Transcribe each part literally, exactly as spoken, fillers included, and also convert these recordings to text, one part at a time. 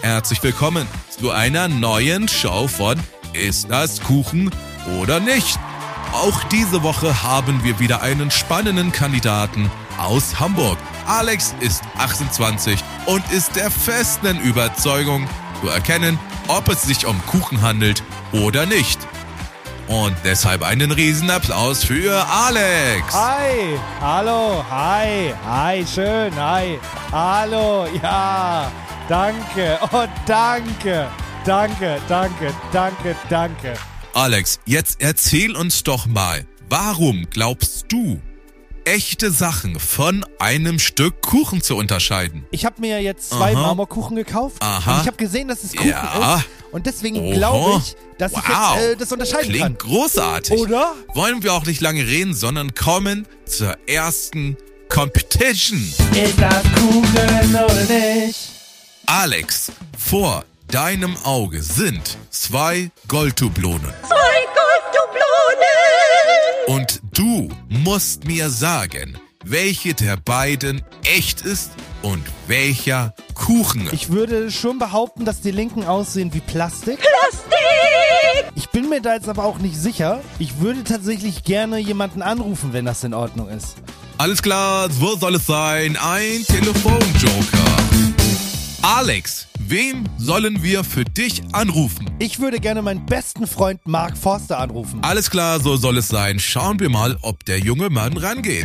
herzlich willkommen zu einer neuen Show von Ist das Kuchen oder nicht? Auch diese Woche haben wir wieder einen spannenden Kandidaten aus Hamburg. Alex ist achtundzwanzig und ist der festen Überzeugung zu erkennen, ob es sich um Kuchen handelt oder nicht. Und deshalb einen riesen Applaus für Alex. Hi, hallo, hi, hi, schön, hi, hallo, ja, danke, oh danke, danke, danke, danke, danke. Alex, jetzt erzähl uns doch mal, warum glaubst du, echte Sachen von einem Stück Kuchen zu unterscheiden? Ich habe mir jetzt zwei Aha. Marmorkuchen gekauft. Aha. Und ich habe gesehen, dass es Kuchen Ja. ist. Und deswegen Oho. glaube ich, dass ich Wow. jetzt äh, das unterscheiden Klingt kann. großartig. Oder? Wollen wir auch nicht lange reden, sondern kommen zur ersten Competition. Ist das Kuchen oder nicht? Alex, vor deinem Auge sind zwei Golddublonen. Zwei Golddublonen! Und du musst mir sagen, welche der beiden echt ist und welcher Kuchen. Ich würde schon behaupten, dass die linken aussehen wie Plastik. Plastik! Ich bin mir da jetzt aber auch nicht sicher. Ich würde tatsächlich gerne jemanden anrufen, wenn das in Ordnung ist. Alles klar, wo soll es sein? Ein Telefonjoker. Alex, wem sollen wir für dich anrufen? Ich würde gerne meinen besten Freund Mark Forster anrufen. Alles klar, so soll es sein. Schauen wir mal, ob der junge Mann rangeht.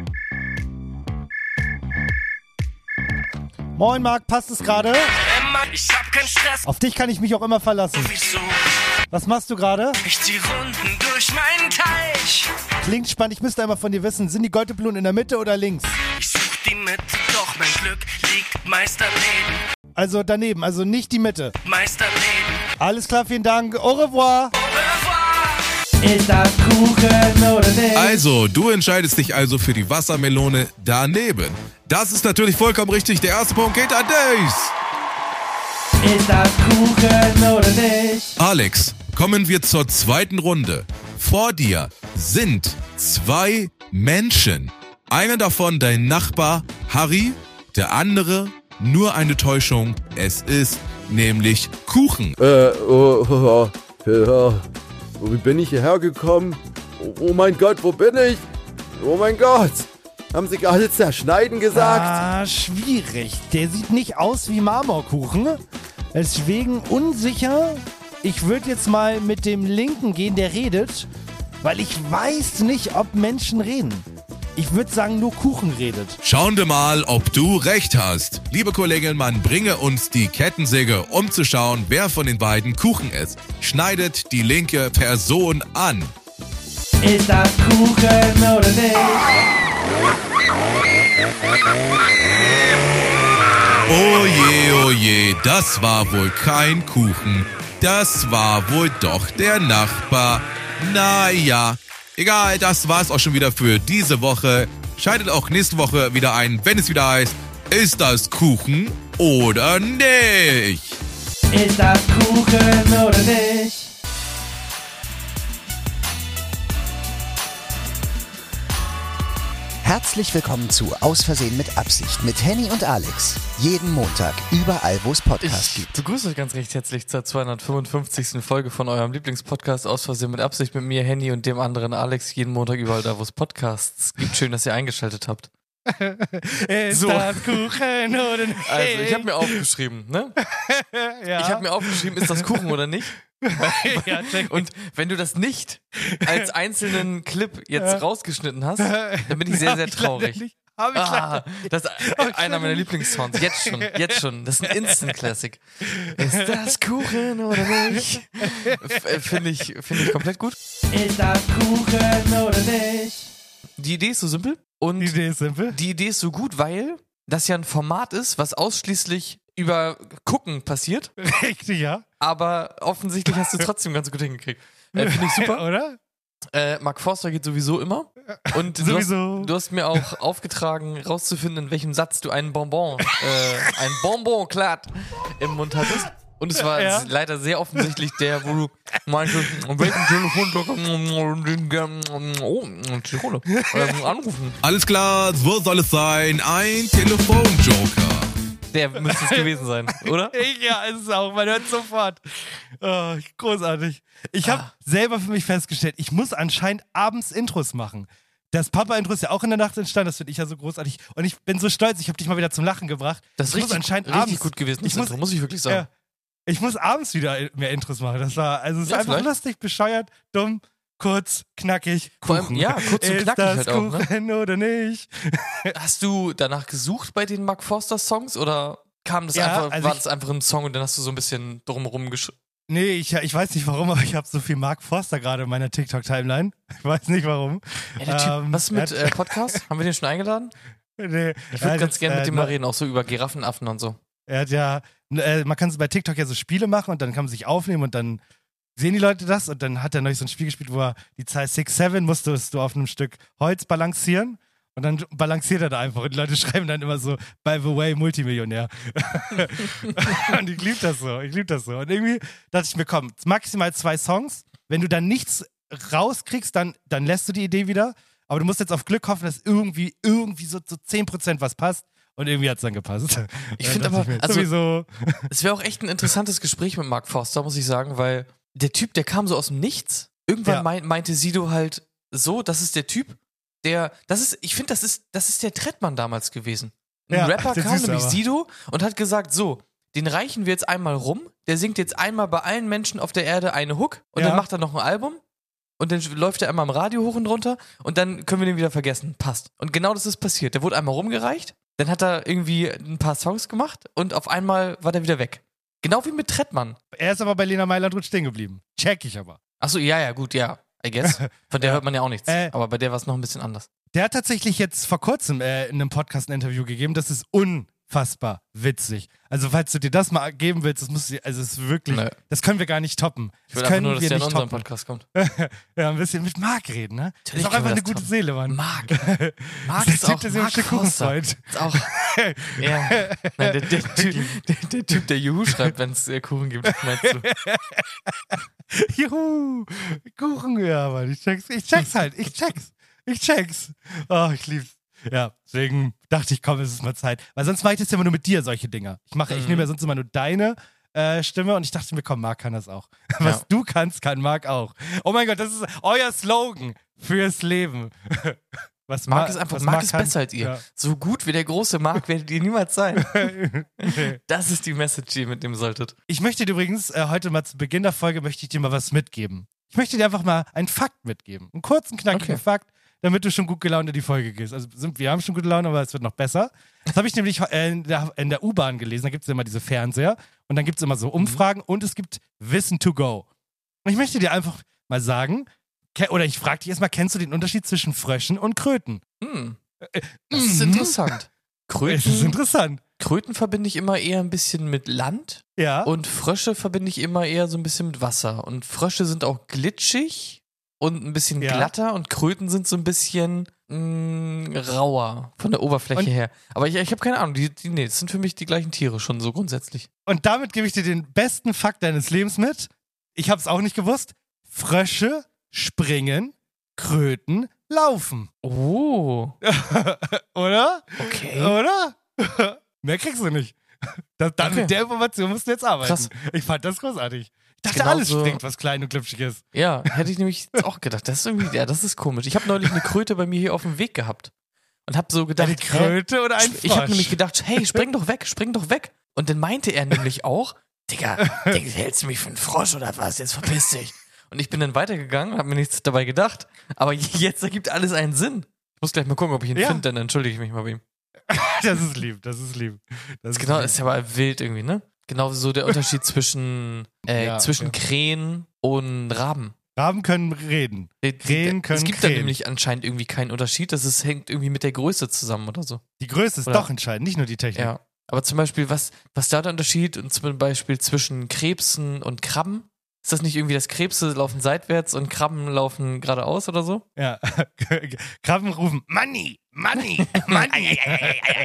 Moin Mark, passt es gerade? Emma, ich hab keinen Stress. Auf dich kann ich mich auch immer verlassen. Wieso? Was machst du gerade? Ich zieh Runden durch meinen Teich. Klingt spannend, ich müsste einmal von dir wissen, sind die Golddublonen in der Mitte oder links? Ich such die Mitte, doch mein Glück liegt meist daneben. Also daneben, also nicht die Mitte. Meist daneben. Alles klar, vielen Dank. Au revoir. Au revoir. Ist das Kuchen oder nicht? Also, du entscheidest dich also für die Wassermelone daneben. Das ist natürlich vollkommen richtig. Der erste Punkt geht an dich. Ist das Kuchen oder nicht? Alex, kommen wir zur zweiten Runde. Vor dir sind zwei Menschen. Einer davon dein Nachbar Harry, der andere nur eine Täuschung. Es ist nämlich Kuchen. Äh, oh, oh, oh, ja. Wie bin ich hierher gekommen? Oh, oh mein Gott, wo bin ich? Oh mein Gott. Haben Sie gerade zerschneiden gesagt? Ah, schwierig. Der sieht nicht aus wie Marmorkuchen. Deswegen unsicher. Ich würde jetzt mal mit dem Linken gehen, der redet. Weil ich weiß nicht, ob Menschen reden. Ich würde sagen, nur Kuchen redet. Schauen wir mal, ob du recht hast. Liebe Kollegin, man bringe uns die Kettensäge, um zu schauen, wer von den beiden Kuchen ist. Schneidet die linke Person an. Ist das Kuchen oder nicht? Oh je, oh je, das war wohl kein Kuchen. Das war wohl doch der Nachbar. Naja, egal, das war's auch schon wieder für diese Woche. Schaltet auch nächste Woche wieder ein, wenn es wieder heißt, ist das Kuchen oder nicht? Ist das Kuchen oder nicht? Herzlich willkommen zu Aus Versehen mit Absicht mit Henny und Alex. Jeden Montag, überall wo es Podcasts Ich gibt. begrüße euch ganz recht herzlich zur zweihundertfünfundfünfzigsten Folge von eurem Lieblingspodcast Aus Versehen mit Absicht mit mir, Henny und dem anderen Alex. Jeden Montag überall da, wo es Podcasts gibt. Schön, dass ihr eingeschaltet habt. Ist So. das Kuchen oder nicht? Also, ich habe mir aufgeschrieben, ne? ja. Ich habe mir aufgeschrieben, ist das Kuchen oder nicht? ja, check. Und wenn du das nicht als einzelnen Clip jetzt rausgeschnitten hast, dann bin ich sehr, sehr traurig. Hab ich Ah, leider nicht. das ist einer meiner Lieblingssongs. Jetzt schon, jetzt schon. Das ist ein Instant-Classic. Ist das Kuchen oder nicht? F- Finde ich, finde ich komplett gut. Ist das Kuchen oder nicht? Die Idee ist so simpel und Die Idee ist simpel. die Idee ist so gut, weil das ja ein Format ist, was ausschließlich über Gucken passiert, Richtig, ja. aber offensichtlich hast du es trotzdem ganz gut hingekriegt. Äh, Finde ich super. Oder? Äh, Mark Forster geht sowieso immer. Und du Sowieso. hast, du hast mir auch aufgetragen, rauszufinden, in welchem Satz du einen Bonbon, äh, ein Bonbon glatt im Mund hattest. Und es war Ja. leider sehr offensichtlich der, wo du meinte, um welchen Telefon den gerne oh, Tirole, ähm, anrufen. Alles klar, wo soll es sein? Ein Telefonjoker. Der müsste es gewesen sein, oder? Ich, ja, ist es auch. Man hört sofort. Oh, großartig. Ich habe Ah. selber für mich festgestellt, ich muss anscheinend abends Intros machen. Das Papa-Intro ist ja auch in der Nacht entstanden, das finde ich ja so großartig. Und ich bin so stolz, ich habe dich mal wieder zum Lachen gebracht. Das ist ich muss richtig, anscheinend richtig abends, gut gewesen, das ich muss, Intro, muss ich wirklich sagen. Ja, ich muss abends wieder mehr Intros machen. Das war, also es ist Ja, einfach vielleicht. lustig, bescheuert, dumm, kurz, knackig, Vor allem, Kuchen. ja, kurz und ist knackig das halt auch, ne? Kuchen oder nicht? Hast du danach gesucht bei den Mark Forster Songs oder kam das Ja, einfach, also war ich- das einfach ein Song und dann hast du so ein bisschen drumherum geschrieben? Nee, ich, ich weiß nicht warum, aber ich habe so viel Mark Forster gerade in meiner TikTok-Timeline. Ich weiß nicht warum. Ja, der Typ, Ähm, was mit er hat- äh, Podcast? Haben wir den schon eingeladen? Nee, Ich er würde hat ganz jetzt, gerne mit äh, dem mal reden, auch so über Giraffenaffen und so. Er hat ja, äh, man kann so bei TikTok ja so Spiele machen und dann kann man sich aufnehmen und dann sehen die Leute das und dann hat er neulich so ein Spiel gespielt, wo er die Zahl sechs sieben musstest du auf einem Stück Holz balancieren und dann balanciert er da einfach und die Leute schreiben dann immer so, by the way, Multimillionär. Und ich liebe das so, ich liebe das so. Und irgendwie dachte ich mir, komm, maximal zwei Songs, wenn du dann nichts rauskriegst, dann, dann lässt du die Idee wieder, aber du musst jetzt auf Glück hoffen, dass irgendwie, irgendwie so zu zehn Prozent was passt. Und irgendwie hat es dann gepasst. Ich Dann finde dachte aber, mir, also- sowieso. Es wäre auch echt ein interessantes Gespräch mit Mark Forster, muss ich sagen, weil der Typ, der kam so aus dem Nichts. Irgendwann Ja. mein, meinte Sido halt so, das ist der Typ, der, das ist, ich finde, das ist, das ist der Trettmann damals gewesen. Ein Ja, Rapper der kam, Süße nämlich aber. Sido, und hat gesagt, so, den reichen wir jetzt einmal rum, der singt jetzt einmal bei allen Menschen auf der Erde eine Hook und Ja. dann macht er noch ein Album und dann läuft er einmal im Radio hoch und runter und dann können wir den wieder vergessen. Passt. Und genau das ist passiert. Der wurde einmal rumgereicht, dann hat er irgendwie ein paar Songs gemacht und auf einmal war der wieder weg. Genau wie mit Trettmann. Er ist aber bei Lena Meyer-Landrut stehen geblieben. Check ich aber. Achso, ja, ja, gut, ja. I guess. Von der Ja. hört man ja auch nichts. Äh. Aber bei der war es noch ein bisschen anders. Der hat tatsächlich jetzt vor kurzem äh, in einem Podcast ein Interview gegeben. Das ist unfassbar witzig. Also, falls du dir das mal geben willst, das musst du, also, es ist wirklich, Nee. das können wir gar nicht toppen. Ich will das einfach können nur, dass wir der in nicht unseren toppen. Podcast kommt. Ja, ein bisschen mit Marc reden, ne? Natürlich ist auch können einfach wir eine das gute toppen. Seele, Mann. Marc. Marc Der ist Typ, auch der sich um Mark Stück Kuchen Forster. freut. Ist auch. Ja. Nein, der, der, typ, der, der Typ, der Juhu schreibt, wenn es äh, Kuchen gibt, meinst du? Juhu, Kuchen, ja, Mann. Ich check's, ich check's halt. Ich check's. Ich check's. Oh, ich lieb's. Ja, deswegen dachte ich, komm, es ist mal Zeit. Weil sonst mache ich das ja immer nur mit dir, solche Dinger. Ich mache, ich Mhm. nehme ja sonst immer nur deine äh, Stimme und ich dachte mir, komm, Marc kann das auch. Was Ja. du kannst, kann Marc auch. Oh mein Gott, das ist euer Slogan fürs Leben. Was Marc Ma- ist einfach, was Marc ist kann- besser als ihr. Ja. So gut wie der große Marc werdet ihr niemals sein. Nee. Das ist die Message, die ihr mitnehmen solltet. Ich möchte dir übrigens äh, heute mal zu Beginn der Folge möchte ich dir mal was mitgeben. Ich möchte dir einfach mal einen Fakt mitgeben. Einen kurzen, knackigen Okay. Fakt, damit du schon gut gelaunt in die Folge gehst. Also sind, wir haben schon gute Laune, aber es wird noch besser. Das habe ich nämlich äh, in der, in der U-Bahn gelesen. Da gibt es immer diese Fernseher und dann gibt es immer so Umfragen und es gibt Wissen to go. Und ich möchte dir einfach mal sagen, ke- oder ich frage dich erstmal, kennst du den Unterschied zwischen Fröschen und Kröten? Hm. Das ist Mhm. interessant. Kröten, Es ist interessant. Kröten verbinde ich immer eher ein bisschen mit Land Ja. und Frösche verbinde ich immer eher so ein bisschen mit Wasser. Und Frösche sind auch glitschig und ein bisschen Ja. glatter und Kröten sind so ein bisschen mh, rauer von der Oberfläche Und- her. Aber ich, ich habe keine Ahnung, die, die, nee, das sind für mich die gleichen Tiere schon so grundsätzlich. Und damit gebe ich dir den besten Fakt deines Lebens mit. Ich habe es auch nicht gewusst. Frösche springen, Kröten laufen. Oh, Oder? okay. Oder? Mehr kriegst du nicht. Das, dann Okay. Mit der Information musst du jetzt arbeiten. Krass. Ich fand das großartig. Ich dachte, Genauso- alles springt, was klein und glitschig ist. Ja, hätte ich nämlich auch gedacht. Das ist irgendwie, ja, das ist komisch. Ich habe neulich eine Kröte bei mir hier auf dem Weg gehabt und habe so gedacht, Eine hä? Kröte oder ein Frosch? Ich habe nämlich gedacht, hey, spring doch weg, spring doch weg. Und dann meinte er nämlich auch, Digga, Digga, hältst du mich für einen Frosch oder was? Jetzt verpiss dich. Und ich bin dann weitergegangen und habe mir nichts dabei gedacht. Aber jetzt ergibt alles einen Sinn. Ich muss gleich mal gucken, ob ich ihn Ja. finde, dann entschuldige ich mich mal bei ihm. Das ist lieb, das ist lieb. Das ist Genau, lieb. ist ja aber wild irgendwie, ne? Genau so der Unterschied zwischen, äh, Ja, zwischen ja. Krähen und Raben. Raben können reden. Die- Krähen können Es gibt da krähen. nämlich anscheinend irgendwie keinen Unterschied. Das ist, hängt irgendwie mit der Größe zusammen oder so. Die Größe ist Oder- doch entscheidend, nicht nur die Technik. Ja. Aber zum Beispiel, was, was da der Unterschied und zum Beispiel zwischen Krebsen und Krabben? Ist das nicht irgendwie, dass Krebse laufen seitwärts und Krabben laufen geradeaus oder so? Ja. Krabben rufen Money, Money, Money.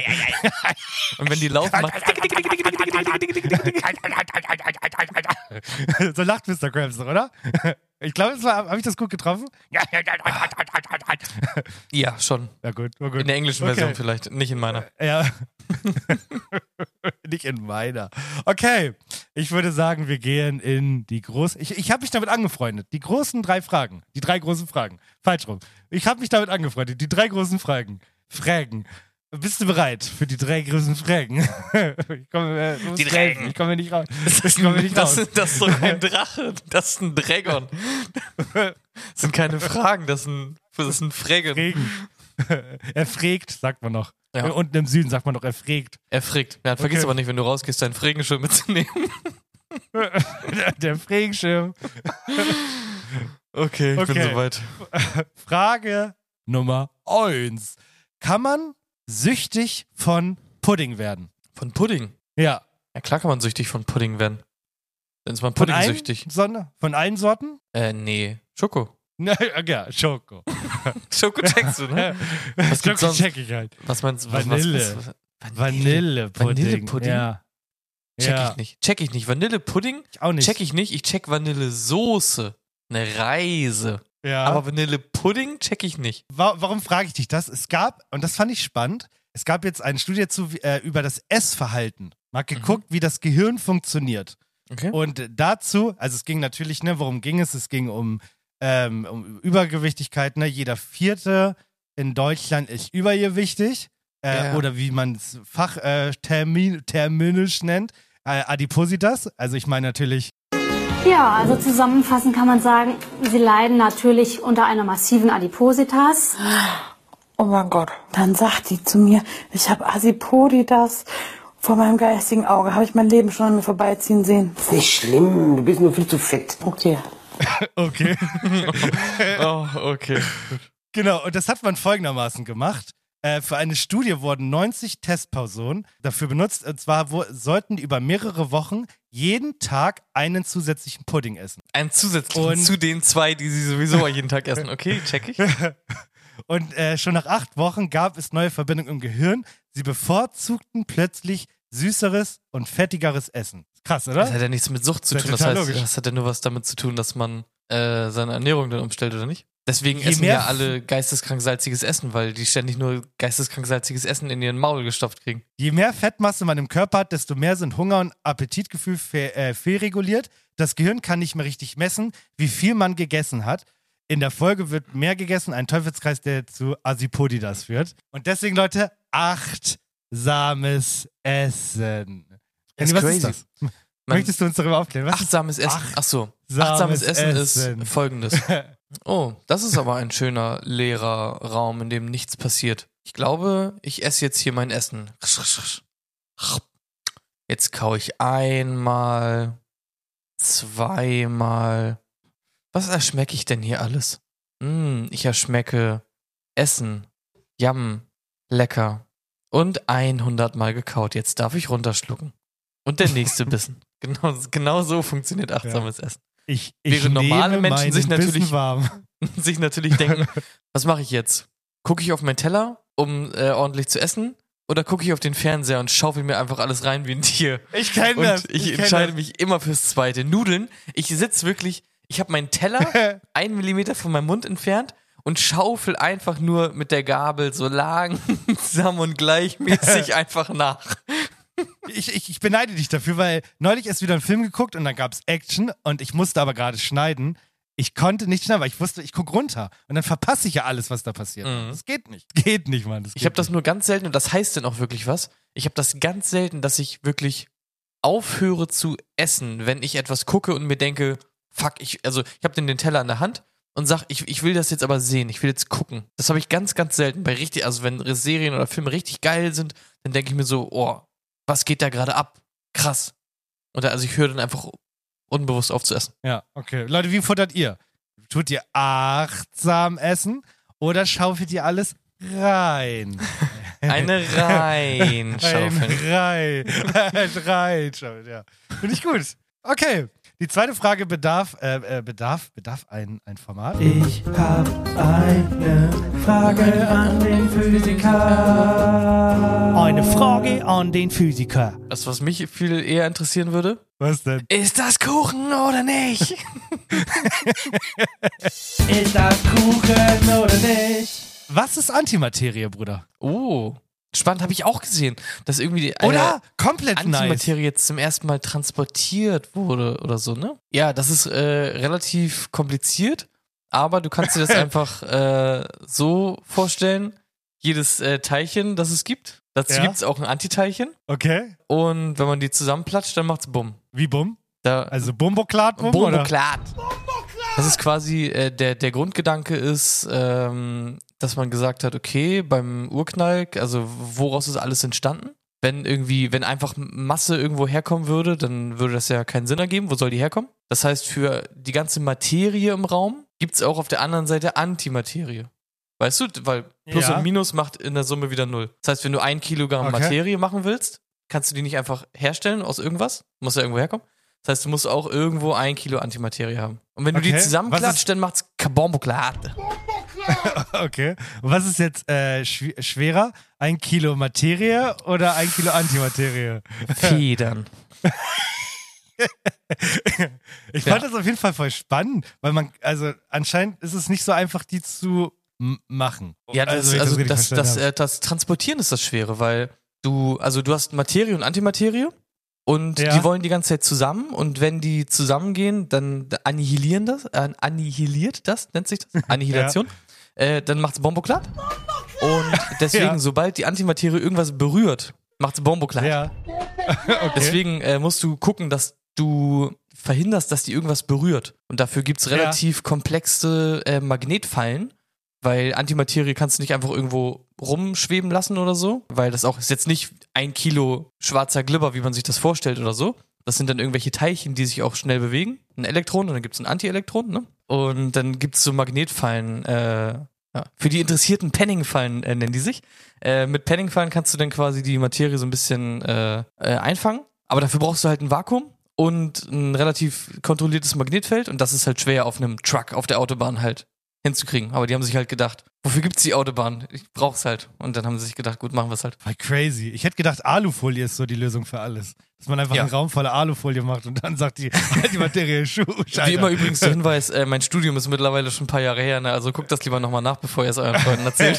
Und wenn die laufen, macht So lacht Mister Krabs doch, oder? Ich glaube, habe ich das gut getroffen? Ja, Ja, schon. ja gut, war gut. In der englischen Okay. Version vielleicht, nicht in meiner. Ja. Nicht in meiner. Okay, ich würde sagen, wir gehen in die großen. Ich, ich habe mich damit angefreundet. Die großen drei Fragen. Die drei großen Fragen. Falsch rum. Ich habe mich damit angefreundet. Die drei großen Fragen. Fragen. Bist du bereit für die drei großen Fragen? Ich komme, äh, du musst Die helfen. Dragen. Ich komme nicht raus. Das Ich komme nicht das, raus. das ist doch kein Drache, das ist ein Dragon. Das sind keine Fragen, das ist ein, das ist ein Fragen. Regen. Er frägt, sagt man noch. Ja. Unten im Süden sagt man doch, er frägt. Er fragt. Ja, vergiss Okay. aber nicht, wenn du rausgehst, deinen Frägenschirm mitzunehmen. Der, der Frägenschirm. Okay, ich Okay. bin soweit. Frage Nummer eins. Kann man süchtig von Pudding werden? Von Pudding. Ja. Ja, klar kann man süchtig von Pudding werden. Dann ist man Von allen, Pudding-süchtig. Sonne, von allen Sorten? Äh, nee. Schoko. Na, ja, Schoko. Schoko checkst du, ne? Was gibt's Schoko sonst? check ich halt. Was meinst du? Was, Vanille. Was, was, was, Vanillepudding. Vanillepudding? Ja. Check ja. ich nicht. Check ich nicht. Vanillepudding? Ich auch nicht. Check ich nicht. Ich check Vanillesoße. Eine Reise. Ja. Aber Vanillepudding check ich nicht. Wa- warum frage ich dich das? Es gab, und das fand ich spannend, es gab jetzt eine Studie zu, äh, über das Essverhalten. Mal geguckt, wie das Gehirn funktioniert. Okay. Und dazu, also es ging natürlich, ne, worum ging es? Es ging um, ähm, um Übergewichtigkeit. Ne? Jeder Vierte in Deutschland ist übergewichtig. Äh, Ja. Oder wie man es fachterminisch äh, termin, terminisch nennt. Äh, Adipositas. Also ich meine natürlich Ja, also zusammenfassend kann man sagen, sie leiden natürlich unter einer massiven Adipositas. Oh mein Gott. Dann sagt die zu mir, ich habe Asipoditas. Vor meinem geistigen Auge habe ich mein Leben schon an mir vorbeiziehen sehen. Ist nicht schlimm, du bist nur viel zu fett. Okay. Okay. Oh, okay. Genau, und das hat man folgendermaßen gemacht. Äh, für eine Studie wurden neunzig Testpersonen dafür benutzt. Und zwar wo, sollten die über mehrere Wochen jeden Tag einen zusätzlichen Pudding essen. Ein zusätzlichen Und- zu den zwei, die sie sowieso jeden Tag essen. Okay, check ich. Und äh, schon nach acht Wochen gab es neue Verbindungen im Gehirn. Sie bevorzugten plötzlich süßeres und fettigeres Essen. Krass, oder? Das hat ja nichts mit Sucht zu Das ist tun. Das total heißt, logisch. das hat ja nur was damit zu tun, dass man äh, seine Ernährung dann umstellt, oder nicht? Deswegen Je essen mehr- ja alle geisteskrank salziges Essen, weil die ständig nur geisteskrank salziges Essen in ihren Maul gestopft kriegen. Je mehr Fettmasse man im Körper hat, desto mehr sind Hunger und Appetitgefühl fe äh, fehlreguliert. Das Gehirn kann nicht mehr richtig messen, wie viel man gegessen hat. In der Folge wird mehr gegessen, ein Teufelskreis, der zu Asipoditas führt. Und deswegen, Leute, achtsames Essen. Ist was crazy. ist das? Man- Möchtest du uns darüber aufklären? Was ist Achtsames Essen. Ach so. Achtsames Achtsames Essen, Essen. ist folgendes. Oh, das ist aber ein schöner, leerer Raum, in dem nichts passiert. Ich glaube, ich esse jetzt hier mein Essen. Jetzt kaue ich einmal, zweimal. Was erschmecke ich denn hier alles? Hm, ich erschmecke Essen. Yum. Lecker. Und hundert Mal gekaut. Jetzt darf ich runterschlucken. Und der nächste Bissen. Genau, genau so funktioniert achtsames Essen. Ich, ich Während normale nehme Menschen sich meinen Bissen natürlich- warm. Sich natürlich denken, was mache ich jetzt? Gucke ich auf meinen Teller, um äh, ordentlich zu essen? Oder gucke ich auf den Fernseher und schaufel mir einfach alles rein wie ein Tier? Ich kenne Und das. ich, kenn entscheide das. mich immer fürs Zweite. Nudeln, ich sitze wirklich, ich habe meinen Teller einen Millimeter von meinem Mund entfernt und schaufel einfach nur mit der Gabel so langsam und gleichmäßig einfach nach. Ich, ich, ich beneide dich dafür, weil neulich erst wieder einen Film geguckt und dann gab es Action und ich musste aber gerade schneiden. Ich konnte nicht schneiden, weil ich wusste, ich gucke runter und dann verpasse ich ja alles, was da passiert. Mhm. Das geht nicht. Geht nicht, Mann. Das Ich geht habe das nur ganz selten und das heißt denn auch wirklich was. Ich habe das ganz selten, dass ich wirklich aufhöre zu essen, wenn ich etwas gucke und mir denke, fuck, ich, also ich habe den, den Teller in der Hand und sag, ich, ich will das jetzt aber sehen, ich will jetzt gucken. Das habe ich ganz, ganz selten. Bei richtig, also wenn Serien oder Filme richtig geil sind, dann denke ich mir so, oh, was geht da gerade ab? Krass. Und da, also ich höre dann einfach unbewusst auf zu essen. Ja, okay. Leute, wie futtert ihr? Tut ihr achtsam essen oder schaufelt ihr alles rein? Eine reinschaufeln. Ein rein. Ein reinschaufeln, ja. Finde ich gut. Okay, die zweite Frage bedarf, äh, äh, bedarf, bedarf ein, ein Format. Ich habe eine Frage an den Physiker. Eine Frage an den Physiker. Das, was mich viel eher interessieren würde. Was denn? Ist das Kuchen oder nicht? Ist das Kuchen oder nicht? Was ist Antimaterie, Bruder? Oh, spannend, habe ich auch gesehen, dass irgendwie die Oder? Komplett Antimaterie nice. jetzt zum ersten Mal transportiert wurde oder so, ne? Ja, das ist äh, relativ kompliziert, aber du kannst dir das einfach äh, so vorstellen, jedes äh, Teilchen, das es gibt, dazu Ja. gibt es auch ein Antiteilchen Okay. und wenn man die zusammenplatscht, dann macht's Bumm. Wie Bumm? Da, Also Bumboklat-Bumm, oder? Bomboklat. Das ist quasi, äh, der, der Grundgedanke ist, ähm, dass man gesagt hat, okay, beim Urknall, also woraus ist alles entstanden? Wenn irgendwie, wenn einfach Masse irgendwo herkommen würde, dann würde das ja keinen Sinn ergeben. Wo soll die herkommen? Das heißt, für die ganze Materie im Raum gibt's auch auf der anderen Seite Antimaterie. Weißt du, weil Plus Ja. und Minus macht in der Summe wieder Null. Das heißt, wenn du ein Kilogramm Okay. Materie machen willst, kannst du die nicht einfach herstellen aus irgendwas. Muss ja irgendwo herkommen. Das heißt, du musst auch irgendwo ein Kilo Antimaterie haben. Und wenn du Okay. die zusammenklatscht, dann macht's Kabomboklad. Okay. Und was ist jetzt äh, schw- schwerer? Ein Kilo Materie oder ein Kilo Antimaterie? Federn. Ich Ja. fand das auf jeden Fall voll spannend, weil man, also anscheinend ist es nicht so einfach, die zu m- machen. Ja, das, wenn ich also richtig das, verstanden das, habe. äh, das Transportieren ist das Schwere, weil du, also du hast Materie und Antimaterie und Ja. die wollen die ganze Zeit zusammen und wenn die zusammengehen, dann annihilieren das, äh, annihiliert das, nennt sich das, Annihilation, äh, dann macht's Bomboklat und deswegen, Ja. sobald die Antimaterie irgendwas berührt, macht's Bomboklat. Ja. Okay. Deswegen äh, musst du gucken, dass du verhinderst, dass die irgendwas berührt. Und dafür gibt's relativ komplexe äh, Magnetfallen, weil Antimaterie kannst du nicht einfach irgendwo rumschweben lassen oder so, weil das auch ist jetzt nicht ein Kilo schwarzer Glibber, wie man sich das vorstellt oder so. Das sind dann irgendwelche Teilchen, die sich auch schnell bewegen. Ein Elektron und dann gibt's ein Antielektron, ne? Und dann gibt's so Magnetfallen, äh, ja, für die interessierten Penning-Fallen äh, nennen die sich. Äh, mit Penning-Fallen kannst du dann quasi die Materie so ein bisschen äh, äh, einfangen. Aber dafür brauchst du halt ein Vakuum und ein relativ kontrolliertes Magnetfeld. Und das ist halt schwer auf einem Truck auf der Autobahn halt hinzukriegen. Aber die haben sich halt gedacht, wofür gibt's die Autobahn? Ich brauch's halt. Und dann haben sie sich gedacht, gut, machen wir's halt. Voll crazy. Ich hätte gedacht, Alufolie ist so die Lösung für alles. Dass man einfach Ja. einen Raum voller Alufolie macht und dann sagt die, die Materie Schuh. Wie immer übrigens der Hinweis, äh, mein Studium ist mittlerweile schon ein paar Jahre her, ne? Also guckt das lieber nochmal nach, bevor ihr es euren Freunden erzählt.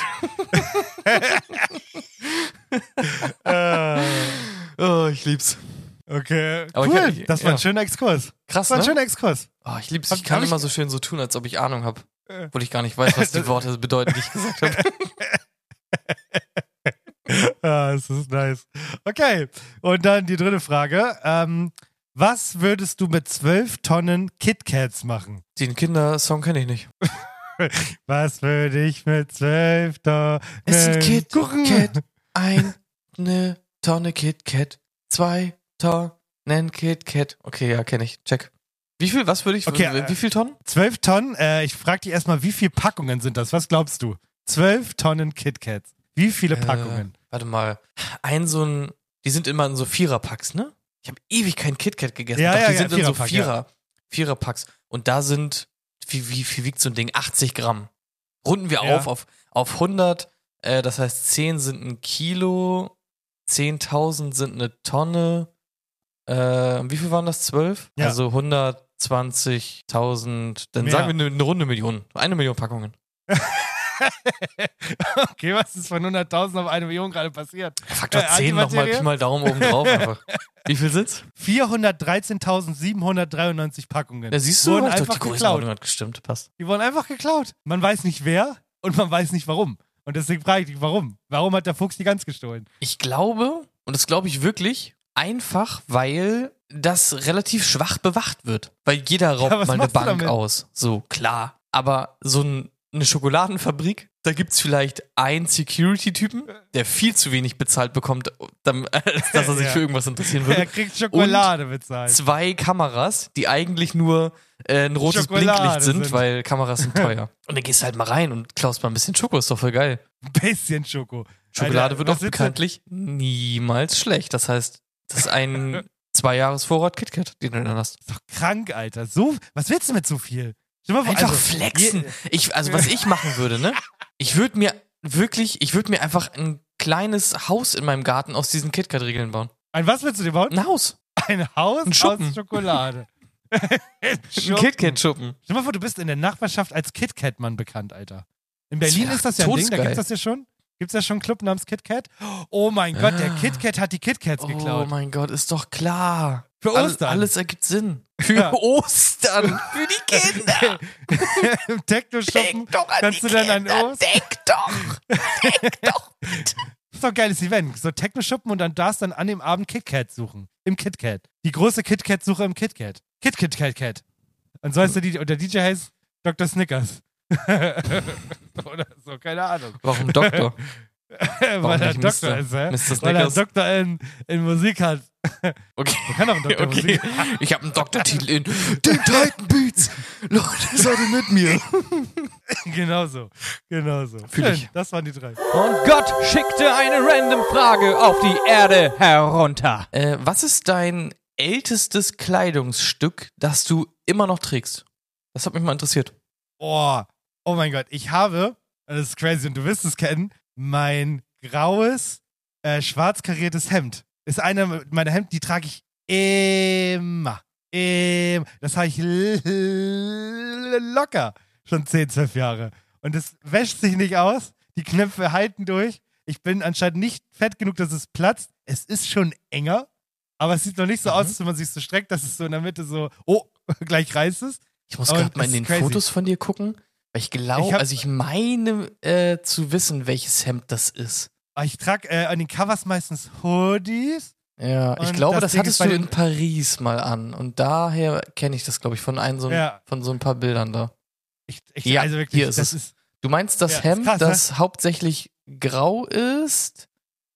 Oh, ich lieb's. Okay, Aber cool. ich- das war ja. ein schöner Exkurs. Krass, Das war ein ne? schöner Exkurs. Oh, ich lieb's. Hab- Ich kann hab ich- immer so schön so tun, als ob ich Ahnung habe. Obwohl ich gar nicht weiß, was die Worte bedeuten, die ich gesagt habe. Ah, das ist nice. Okay, und dann die dritte Frage. Ähm, was würdest du mit zwölf Tonnen KitKats machen? Den Kindersong kenne ich nicht. Was würde ich mit zwölf Tonnen Es sind Kit Kuchen? Kat, eine Tonne Kit Kat, zwei Tonnen Kit Kat. Okay, ja, kenne ich. Check. Wie viel, was würde ich, Okay, wie, äh, wie viel Tonnen? zwölf Tonnen? Äh, ich frage dich erstmal, wie viele Packungen sind das? Was glaubst du? zwölf Tonnen KitKats. Wie viele Packungen? Äh, warte mal. Ein so ein, die sind immer in so Viererpacks, ne? Ich habe ewig kein KitKat gegessen. Ja, Doch, ja, die ja, sind in so Viererpack, Vierer, Viererpacks. Und da sind, wie, wie viel wiegt so ein Ding? achtzig Gramm. Runden wir Ja. auf, auf, auf hundert. Äh, das heißt, zehn sind ein Kilo, zehntausend sind eine Tonne. Äh, wie viel waren das? zwölf? Ja. Also hundertzwanzigtausend. Dann Mehr. sagen wir eine, eine runde Million. Eine Million Packungen. Okay, was ist von hunderttausend auf eine Million gerade passiert? Faktor Äh, zehn nochmal, Antimaterie? Pi mal Daumen oben drauf einfach. Wie viel sind's? vierhundertdreizehntausendsiebenhundertdreiundneunzig Packungen. Ja, siehst du, wurden ich glaub, einfach die geklaut. Größenordnung hat gestimmt, passt. Die wurden einfach geklaut. Man weiß nicht wer und man weiß nicht warum. Und deswegen frage ich dich, warum? Warum hat der Fuchs die Gans gestohlen? Ich glaube, und das glaube ich wirklich, einfach, weil das relativ schwach bewacht wird. Weil jeder raubt Ja, was mal eine machst du Bank damit? aus. So, klar. Aber so ein, eine Schokoladenfabrik, da gibt's vielleicht einen Security-Typen, der viel zu wenig bezahlt bekommt, dam- als dass er sich Ja. für irgendwas interessieren würde. Er kriegt Schokolade bezahlt. Zwei Kameras, die eigentlich nur äh, ein rotes Schokolade Blinklicht sind, sind. weil Kameras sind teuer. Und dann gehst du halt mal rein und klaust mal ein bisschen Schoko, ist doch voll geil. Ein bisschen Schoko. Schokolade Alter, wird was auch willst du- bekanntlich niemals schlecht. Das heißt, das ist ein zwei Jahresvorrat KitKat, den du dann hast. Ist doch krank, Alter. So, was willst du mit so viel? Stell mal vor, Einfach also, flexen. je- Ich, also was ich machen würde, ne? Ich würde mir wirklich, ich würde mir einfach ein kleines Haus in meinem Garten aus diesen KitKat-Regeln bauen. Ein was willst du dir bauen? Ein Haus. Ein Haus Ein Schuppen. aus Schokolade. Ein KitKat-Schuppen. Stell mal vor, du bist in der Nachbarschaft als KitKat-Mann bekannt, Alter. In Berlin Das ist das ja ein Ding, da todesgeil. gibt's das ja schon. Gibt's ja schon einen Club namens KitKat? Oh mein Gott, der Ah. KitKat hat die KitKats Oh geklaut. mein Gott, ist doch klar. Für Alles, Ostern. alles ergibt Sinn. Für Ja. Ostern. Für die Kinder. Im Techno-Schuppen Denk doch an kannst die du dann an Kinder. Ostern. Denk doch. Denk doch. Das ist doch ein geiles Event. So Techno-Schuppen und dann darfst dann an dem Abend KitKat suchen. Im KitKat. Die große KitKat-Suche im KitKat. KitKat-Cat-Cat. Und so heißt der D J, und der D J heißt Doktor Snickers. Oder so, keine Ahnung. Warum Doktor? Weil er nicht Doktor Mister ist, hä? Mister Weil er Snickers? Doktor in, in Musik hat. Okay. Der kann auch einen Doktor in Okay. Musik. Ich habe einen Doktortitel in den Titan Beats. Leute, seid ihr mit mir? Genau so. Genau so. Fühl Schön, ich. das waren die drei. Und Gott schickte eine random Frage auf die Erde herunter. Äh, was ist dein ältestes Kleidungsstück, das du immer noch trägst? Das hat mich mal interessiert. Oh, oh mein Gott. Ich habe, das ist crazy und du wirst es kennen, mein graues, äh, schwarz kariertes Hemd. Ist eine meiner Hemden, die trage ich immer. Immer. Das habe ich l- l- locker schon zehn, zwölf Jahre. Und es wäscht sich nicht aus. Die Knöpfe halten durch. Ich bin anscheinend nicht fett genug, dass es platzt. Es ist schon enger, aber es sieht noch nicht so Mhm. aus, als wenn man sich so streckt, dass es so in der Mitte so, oh, gleich reißt es. Ich muss Und gerade mal es in den ist crazy. Fotos von dir gucken, weil ich glaube, Ich hab- also ich meine äh, zu wissen, welches Hemd das ist. Aber ich trage äh, an den Covers meistens Hoodies. Ja, ich Und glaube, das das, Ding hattest ist bei du den- in Paris mal an. Und daher kenne ich das, glaube ich, von, einem so, Ja. von so ein paar Bildern da. Ich, ich, Ja, also wirklich, hier ist das es. ist. Du meinst das Ja, ist Hemd, krass, ne? das hauptsächlich grau ist,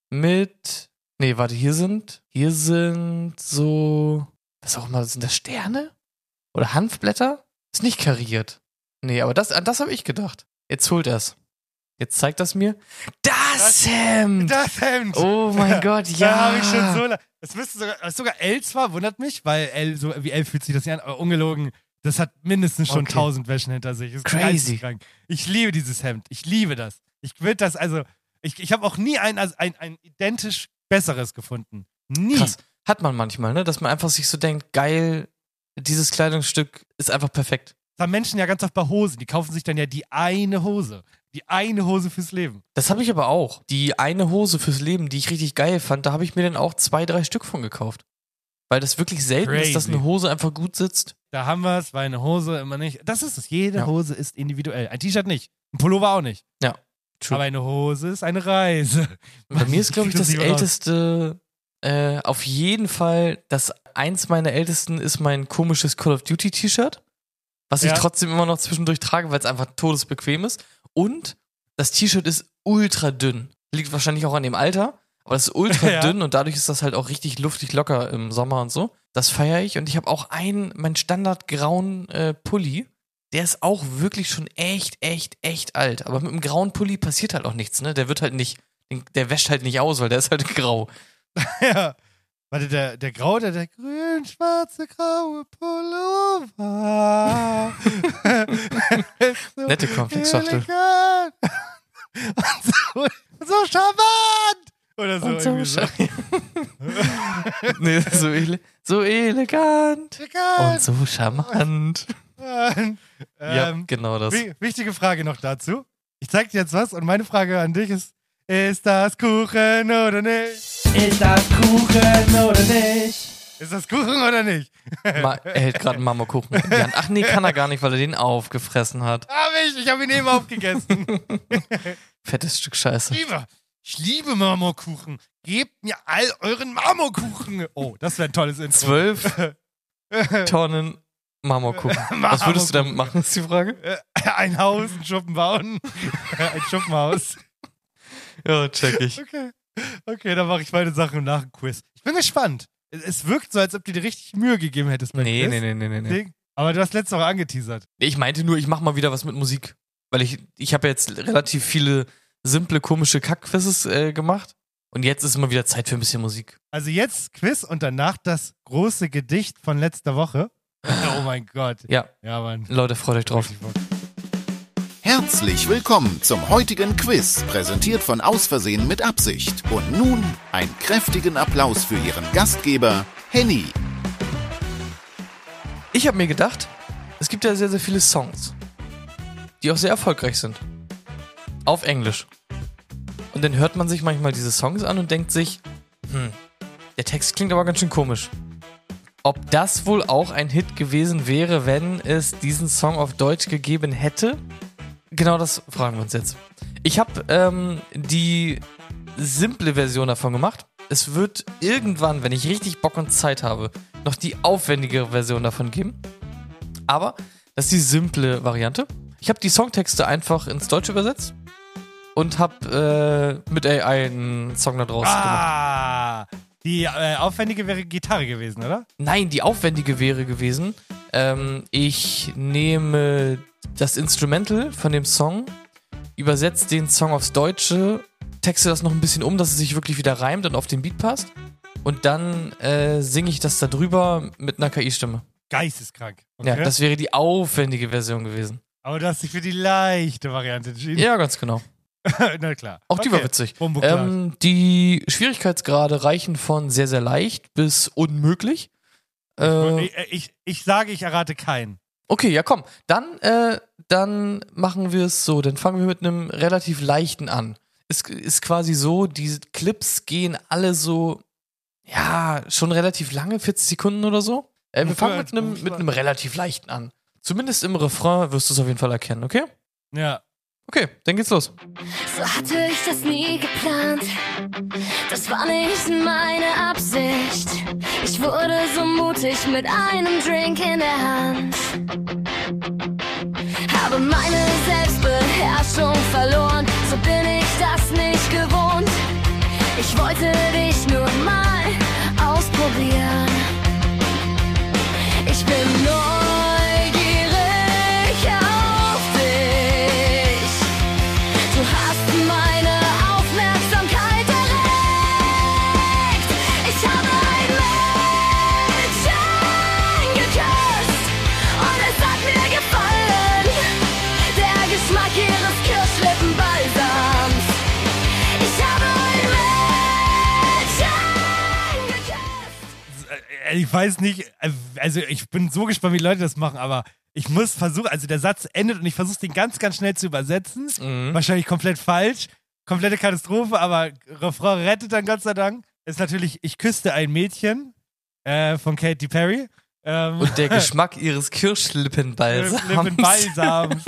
mit. Nee, warte, hier sind. Hier sind so. Was auch immer, sind das Sterne? Oder Hanfblätter? Ist nicht kariert. Nee, aber das, an das habe ich gedacht. Jetzt holt er's. Jetzt zeigt das mir. Das, Das- Hemd! Das Hemd! Oh mein Gott, ja. Da habe ich schon so lange. Es müsste sogar, es ist sogar L zwar, wundert mich, weil L, so wie L fühlt sich das nicht an, aber ungelogen, das hat mindestens schon Okay. tausend Wäschen hinter sich. Ist Crazy. geisteskrank. Ich liebe dieses Hemd. Ich liebe das. Ich will das, also, ich, ich habe auch nie ein, also ein, ein identisch besseres gefunden. Nie. Krass. Hat man manchmal, ne? Dass man einfach sich so denkt, geil, dieses Kleidungsstück ist einfach perfekt. Das haben Menschen ja ganz oft bei Hosen. Die kaufen sich dann ja die eine Hose. Die eine Hose fürs Leben. Das habe ich aber auch. Die eine Hose fürs Leben, die ich richtig geil fand, da habe ich mir dann auch zwei, drei Stück von gekauft. Weil das wirklich selten ist, dass Crazy. eine Hose einfach gut sitzt. Da haben wir es, weil eine Hose immer nicht. Das ist es. Jede Ja. Hose ist individuell. Ein T-Shirt nicht. Ein Pullover auch nicht. Ja. True. Aber eine Hose ist eine Reise. Bei mir ist, glaube ich, das Krieg nicht raus. älteste, äh, auf jeden Fall, das eins meiner ältesten ist mein komisches Call of Duty T-Shirt, was ich Ja. trotzdem immer noch zwischendurch trage, weil es einfach todesbequem ist. Und das T-Shirt ist ultra dünn. Liegt wahrscheinlich auch an dem Alter, aber es ist ultra Ja. dünn und dadurch ist das halt auch richtig luftig locker im Sommer und so. Das feiere ich und ich habe auch einen, meinen standardgrauen äh, Pulli. Der ist auch wirklich schon echt, echt, echt alt. Aber mit dem grauen Pulli passiert halt auch nichts, ne? Der wird halt nicht, der wäscht halt nicht aus, weil der ist halt grau. Ja. Warte, der, der graue oder der grün-schwarze graue Pullover. so Nette Cornflakes-Schachtel. elegant. Und so, und so charmant. Oder so. Und so, irgendwie so. scha- nee, so, ele so elegant Elegant. und so charmant. Ähm, Ja, genau das. wi- wichtige Frage noch dazu. Ich zeig dir jetzt was und meine Frage an dich ist, ist das Kuchen oder nicht? Ist das Kuchen oder nicht? Ist das Kuchen oder nicht? Ma er hält gerade einen Marmorkuchen in die Hand. Ach nee, kann er gar nicht, weil er den aufgefressen hat. Hab ich, ich habe ihn eben aufgegessen. Fettes Stück Scheiße. Ich liebe, ich liebe Marmorkuchen. Gebt mir all euren Marmorkuchen. Oh, das wäre ein tolles Intro. Zwölf Tonnen Marmorkuchen. Was würdest du damit machen, ist die Frage? Äh, Ein Haus, ein Schuppen bauen. Ein Schuppenhaus. Ja, check ich. Okay, okay, dann mache ich meine Sachen nach dem Quiz. Ich bin gespannt. Es- Es wirkt so, als ob du dir richtig Mühe gegeben hättest beim Nee, Quiz. nee, nee, nee, nee, nee. Ding. Aber du hast letzte Woche angeteasert. Ich meinte nur, ich mach mal wieder was mit Musik. Weil ich, ich habe jetzt relativ viele simple, komische Kackquizzes äh, gemacht. Und jetzt ist immer wieder Zeit für ein bisschen Musik. Also jetzt Quiz und danach das große Gedicht von letzter Woche. Oh mein Gott. Ja. Ja, Mann. Leute, freut euch drauf. Herzlich willkommen zum heutigen Quiz, präsentiert von Aus Versehen mit Absicht. Und nun einen kräftigen Applaus für Ihren Gastgeber, Henny. Ich habe mir gedacht, es gibt ja sehr, sehr viele Songs, die auch sehr erfolgreich sind. Auf Englisch. Und dann hört man sich manchmal diese Songs an und denkt sich, hm, der Text klingt aber ganz schön komisch. Ob das wohl auch ein Hit gewesen wäre, wenn es diesen Song auf Deutsch gegeben hätte? Genau das fragen wir uns jetzt. Ich habe ähm, die simple Version davon gemacht. Es wird irgendwann, wenn ich richtig Bock und Zeit habe, noch die aufwendigere Version davon geben. Aber das ist die simple Variante. Ich habe die Songtexte einfach ins Deutsche übersetzt und habe äh, mit A I einen Song da draus ah, gemacht. Die äh, aufwendige wäre Gitarre gewesen, oder? Nein, die aufwendige wäre gewesen, ähm, ich nehme das Instrumental von dem Song, übersetze den Song aufs Deutsche, texte das noch ein bisschen um, dass es sich wirklich wieder reimt und auf den Beat passt. Und dann äh, singe ich das da drüber mit einer K I-Stimme. Geisteskrank. Okay. Ja, das wäre die aufwendige Version gewesen. Aber du hast dich für die leichte Variante entschieden. Ja, ganz genau. Na klar. Auch die okay. war witzig. Ähm, die Schwierigkeitsgrade reichen von sehr, sehr leicht bis unmöglich. Äh, ich, ich, ich sage, ich errate keinen. Okay, ja komm. Dann, äh, dann machen wir es so. Dann fangen wir mit einem relativ leichten an. Es ist quasi so, diese Clips gehen alle so, ja, schon relativ lange, vierzig Sekunden oder so. Äh, wir fangen mit einem, mit einem relativ leichten an. Zumindest im Refrain wirst du es auf jeden Fall erkennen, okay? Ja. Okay, dann geht's los. So hatte ich das nie geplant. Das war nicht meine Absicht. Ich wurde so mutig mit einem Drink in der Hand. Habe meine Selbstbeherrschung verloren. So bin ich das nicht gewohnt. Ich wollte dich nur mal ausprobieren. Ich bin neugierig auf dich. Du hast meine Aufmerksamkeit erregt. Ich habe ein Mädchen geküsst und es hat mir gefallen. Der Geschmack ihres Kirschlippenbalsams. Ich habe ein Mädchen geküsst. Ich weiß nicht, also ich bin so gespannt, wie Leute das machen, aber ich muss versuchen, also der Satz endet und ich versuche den ganz, ganz schnell zu übersetzen. Mhm. Wahrscheinlich komplett falsch. Komplette Katastrophe, aber Refrain rettet dann Gott sei Dank. Ist natürlich, ich küsste ein Mädchen äh, von Katy Perry. Ähm, Und der Geschmack ihres Kirschlippenbalsams. Lippenbalsams.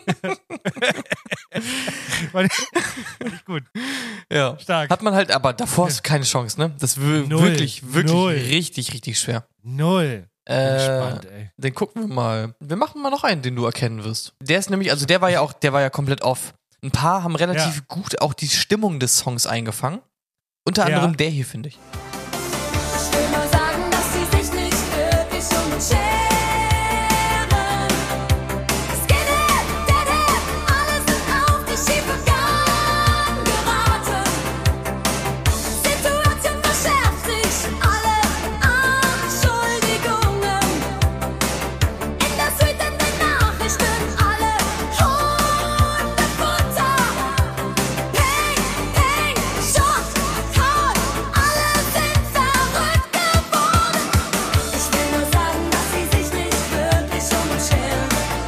Fand ich gut. Ja. Stark. Hat man halt, aber davor hast du keine Chance, ne? Das ist w- Null. wirklich, wirklich Null. richtig, richtig schwer. Null. Äh, Gespannt, ey. Dann gucken wir mal. Wir machen mal noch einen, den du erkennen wirst. Der ist nämlich, also der war ja auch, der war ja komplett off. Ein paar haben relativ Ja. gut auch die Stimmung des Songs eingefangen. Unter Ja. anderem der hier, finde ich. Ich will nur sagen, dass sie sich nicht wirklich um uns scheren. Skinhead, Deadhead, alle sind auf die schiefe Bahn geraten. Situation verschärft sich, alle Anschuldigungen. In der Suite, in den Nachrichten, alle Hundefutter. Ping, Ping, Shot, Call, alle sind verrückt geworden. Ich will nur sagen, dass sie sich nicht wirklich um uns scheren.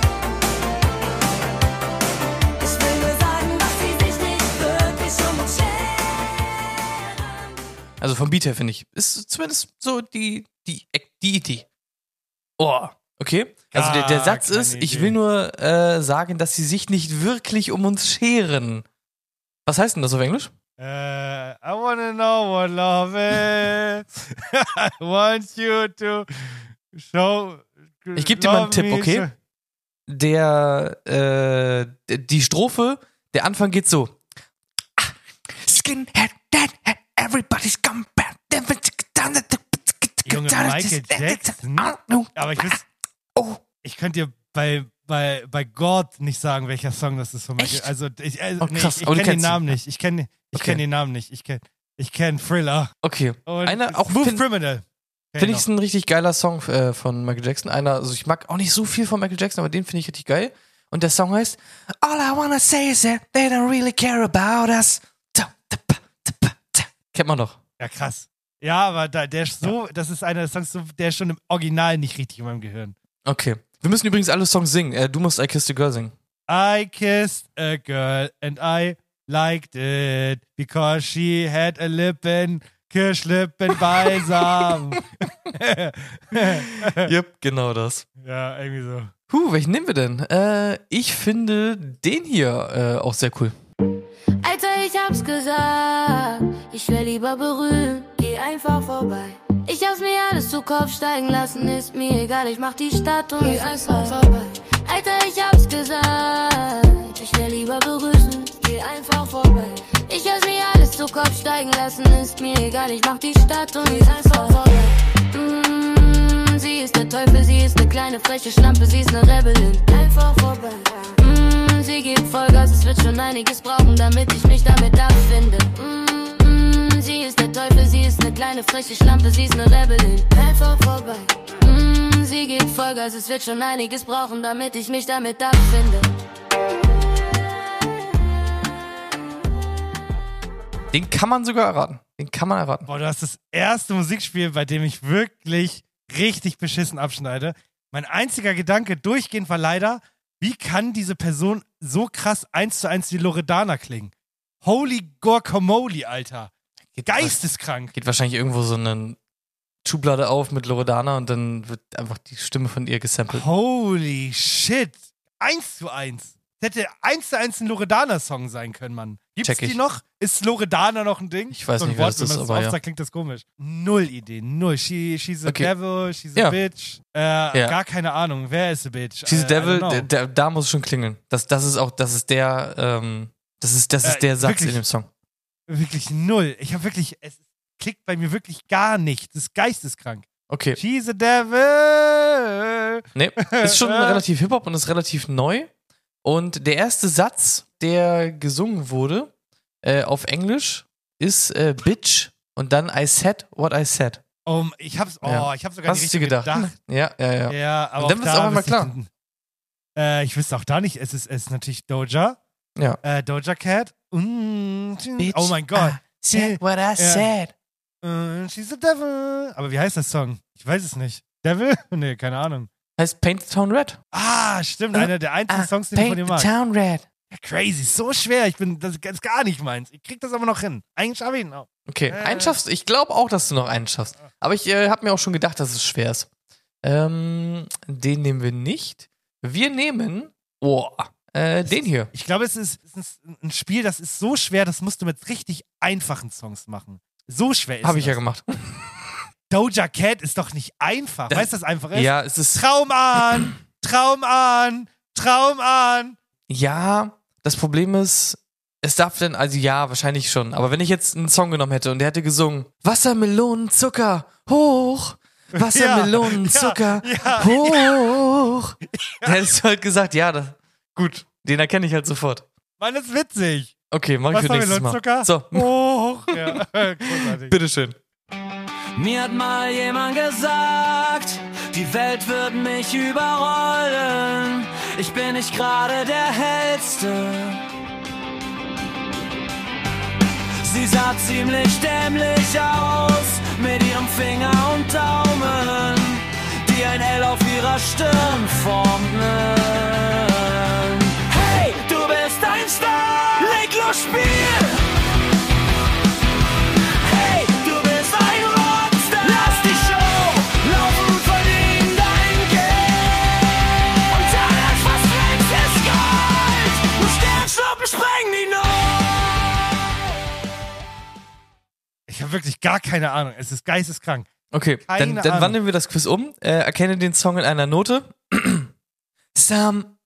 Ich will nur sagen, dass sie sich nicht wirklich um uns scheren. Also vom Beat her, finde ich. Ist zumindest so die, die, die Idee. Oh, okay. Also der, der Gar Satz keine ist, ich Idee. will nur äh, sagen, dass sie sich nicht wirklich um uns scheren. Was heißt denn das auf Englisch? Äh, I wanna know what love is. I want you to show. Ich gebe dir mal einen love Tipp, me. okay? Der, äh, die Strophe, der Anfang geht so. Skinhead, deadhead, everybody's come back. Junge, Michael Jackson. Aber ich wüs- ich könnte dir bei, bei, bei God nicht sagen, welcher Song das ist von Michael. Echt? Also ich, also, Oh, nee, krass. ich, ich Aber du kenne den kennst ihn. Namen nicht. Ich kenne ich Okay. kenn den Namen nicht. Ich kenn, Ich kenne Thriller. Okay. Und Einer auch Smooth find- Criminal. Finde ich, ist ein richtig geiler Song äh, von Michael Jackson. Einer, also ich mag auch nicht so viel von Michael Jackson, aber den finde ich richtig geil. Und der Song heißt All I wanna say is that they don't really care about us. Kennt man doch. Ja, krass. Ja, aber da, der ist so, das ist einer der Songs, so- der ist schon im Original nicht richtig in meinem Gehirn. Okay. Wir müssen übrigens alle Songs singen. Äh, du musst I Kissed a Girl singen. I kissed a girl and I liked it because she had a lippen, Kirschlippen beisam. Yep, genau das. Ja, irgendwie so. Huh, welchen nehmen wir denn? Äh, ich finde den hier äh, auch sehr cool. Alter, ich hab's gesagt, ich wär lieber berühmt, geh einfach vorbei. Ich hab's mir alles zu Kopf steigen lassen, ist mir egal, ich mach die Stadt und geh einfach vorbei. Alter, ich hab's gesagt, ich wär lieber berühmt, geh einfach vorbei. Ich hab's mir alles zu Kopf steigen lassen, ist mir egal, ich mach die Stadt und geh einfach vorbei. Mm, sie ist der Teufel, sie ist ne kleine freche Schlampe, sie ist ne Rebellin, einfach vorbei. Mm, sie gibt Vollgas, es wird schon einiges brauchen, damit ich mich damit abfinde. Mm, mm, sie ist der Teufel, sie ist ne kleine freche Schlampe, sie ist ne Rebellin, einfach vorbei. Mm, sie gibt Vollgas, es wird schon einiges brauchen, damit ich mich damit abfinde. Den kann man sogar erraten. Den kann man erraten. Boah, du hast das erste Musikspiel, bei dem ich wirklich richtig beschissen abschneide. Mein einziger Gedanke durchgehend war leider, wie kann diese Person so krass eins zu eins wie Loredana klingen? Holy Guacamole, Alter. Geht Geisteskrank. Geht wahrscheinlich irgendwo so eine Schublade auf mit Loredana und dann wird einfach die Stimme von ihr gesampelt. Holy shit. Eins zu eins. Das hätte eins zu eins ein Loredana-Song sein können, Mann. Gibt's Check ich. die noch? Ist Loredana noch ein Ding? Ich weiß so ein nicht, wer Wort, das ist, wenn man aber oft ja. sagt, klingt das komisch. Null Idee, null. She, she's a Okay. devil, she's a Ja. bitch. Äh, Ja. Gar keine Ahnung. Wer ist a bitch? She's Äh, a Devil, I don't know. der, der, da muss es schon klingeln. Das, das ist auch, das ist der, ähm, das ist, das ist Äh, der Satz wirklich? in dem Song. Wirklich null. Ich habe wirklich, es klickt bei mir wirklich gar nicht. Das ist geisteskrank. Okay. She's a devil. Nee, ist schon relativ Hip-Hop und ist relativ neu. Und der erste Satz, der gesungen wurde, äh, auf Englisch, ist äh, Bitch und dann I said what I said. Um, ich hab's, oh, Ja. ich hab sogar Hast nicht du dir richtig gedacht? Ja, ja, ja. Ja, aber Und dann auch wird's da auch einmal wüsste klar. Ich, äh, ich wüsste auch da nicht, es ist, es ist natürlich Doja. Ja. Äh, Doja Cat. Mm, Bitch, oh mein Gott. I said what I Ja. said. Uh, she's a devil. Aber wie heißt das Song? Ich weiß es nicht. Devil? Nee, keine Ahnung. Heißt Paint the Town Red. Ah, stimmt. Einer der einzigen Songs, den ich von Paint dir the mag. Town Red. Ja, crazy. So schwer. Ich bin, das ist gar nicht meins. Ich krieg das aber noch hin. Eigentlich schaffe ich ihn auch. Okay, Äh. einen schaffst du. Ich glaube auch, dass du noch einen schaffst. Aber ich äh, habe mir auch schon gedacht, dass es schwer ist. Ähm, den nehmen wir nicht. Wir nehmen, oh, äh, den hier. Ich glaube, es ist, es ist ein Spiel, das ist so schwer, das musst du mit richtig einfachen Songs machen. So schwer ist Habe ich das. ja gemacht. Doja Cat ist doch nicht einfach. Das- weißt du, was einfach ist? Ja, es ist. Traum an, Traum an, Traum an. Ja, das Problem ist, es darf denn, also ja, wahrscheinlich schon. Aber wenn ich jetzt einen Song genommen hätte und der hätte gesungen, Wassermelonenzucker, hoch, Wassermelonenzucker, Ja, ja, hoch. Dann hättest du halt gesagt, ja, das, gut, den erkenne ich halt sofort. Mann, das ist witzig. Okay, mach ich für nächstes Mal. Wassermelonenzucker? So, Hoch. Ja, großartig. bitteschön. Mir hat mal jemand gesagt, die Welt wird mich überrollen. Ich bin nicht gerade der Hellste. Sie sah ziemlich dämlich aus, mit ihrem Finger und Daumen, die ein L auf ihrer Stirn formten. Hey, du bist ein Star, leg los, spiel! Hey, du bist ein Rockstar, lass die Show laufen und verdien dein Geld. Und alles, was wächst, ist Gold. Und Sternschnuppen sprengen die Not. Ich habe wirklich gar keine Ahnung. Es ist geisteskrank. Okay, Keine dann, dann Ahnung. wandeln wir das Quiz um. Äh, erkenne den Song in einer Note. Sam.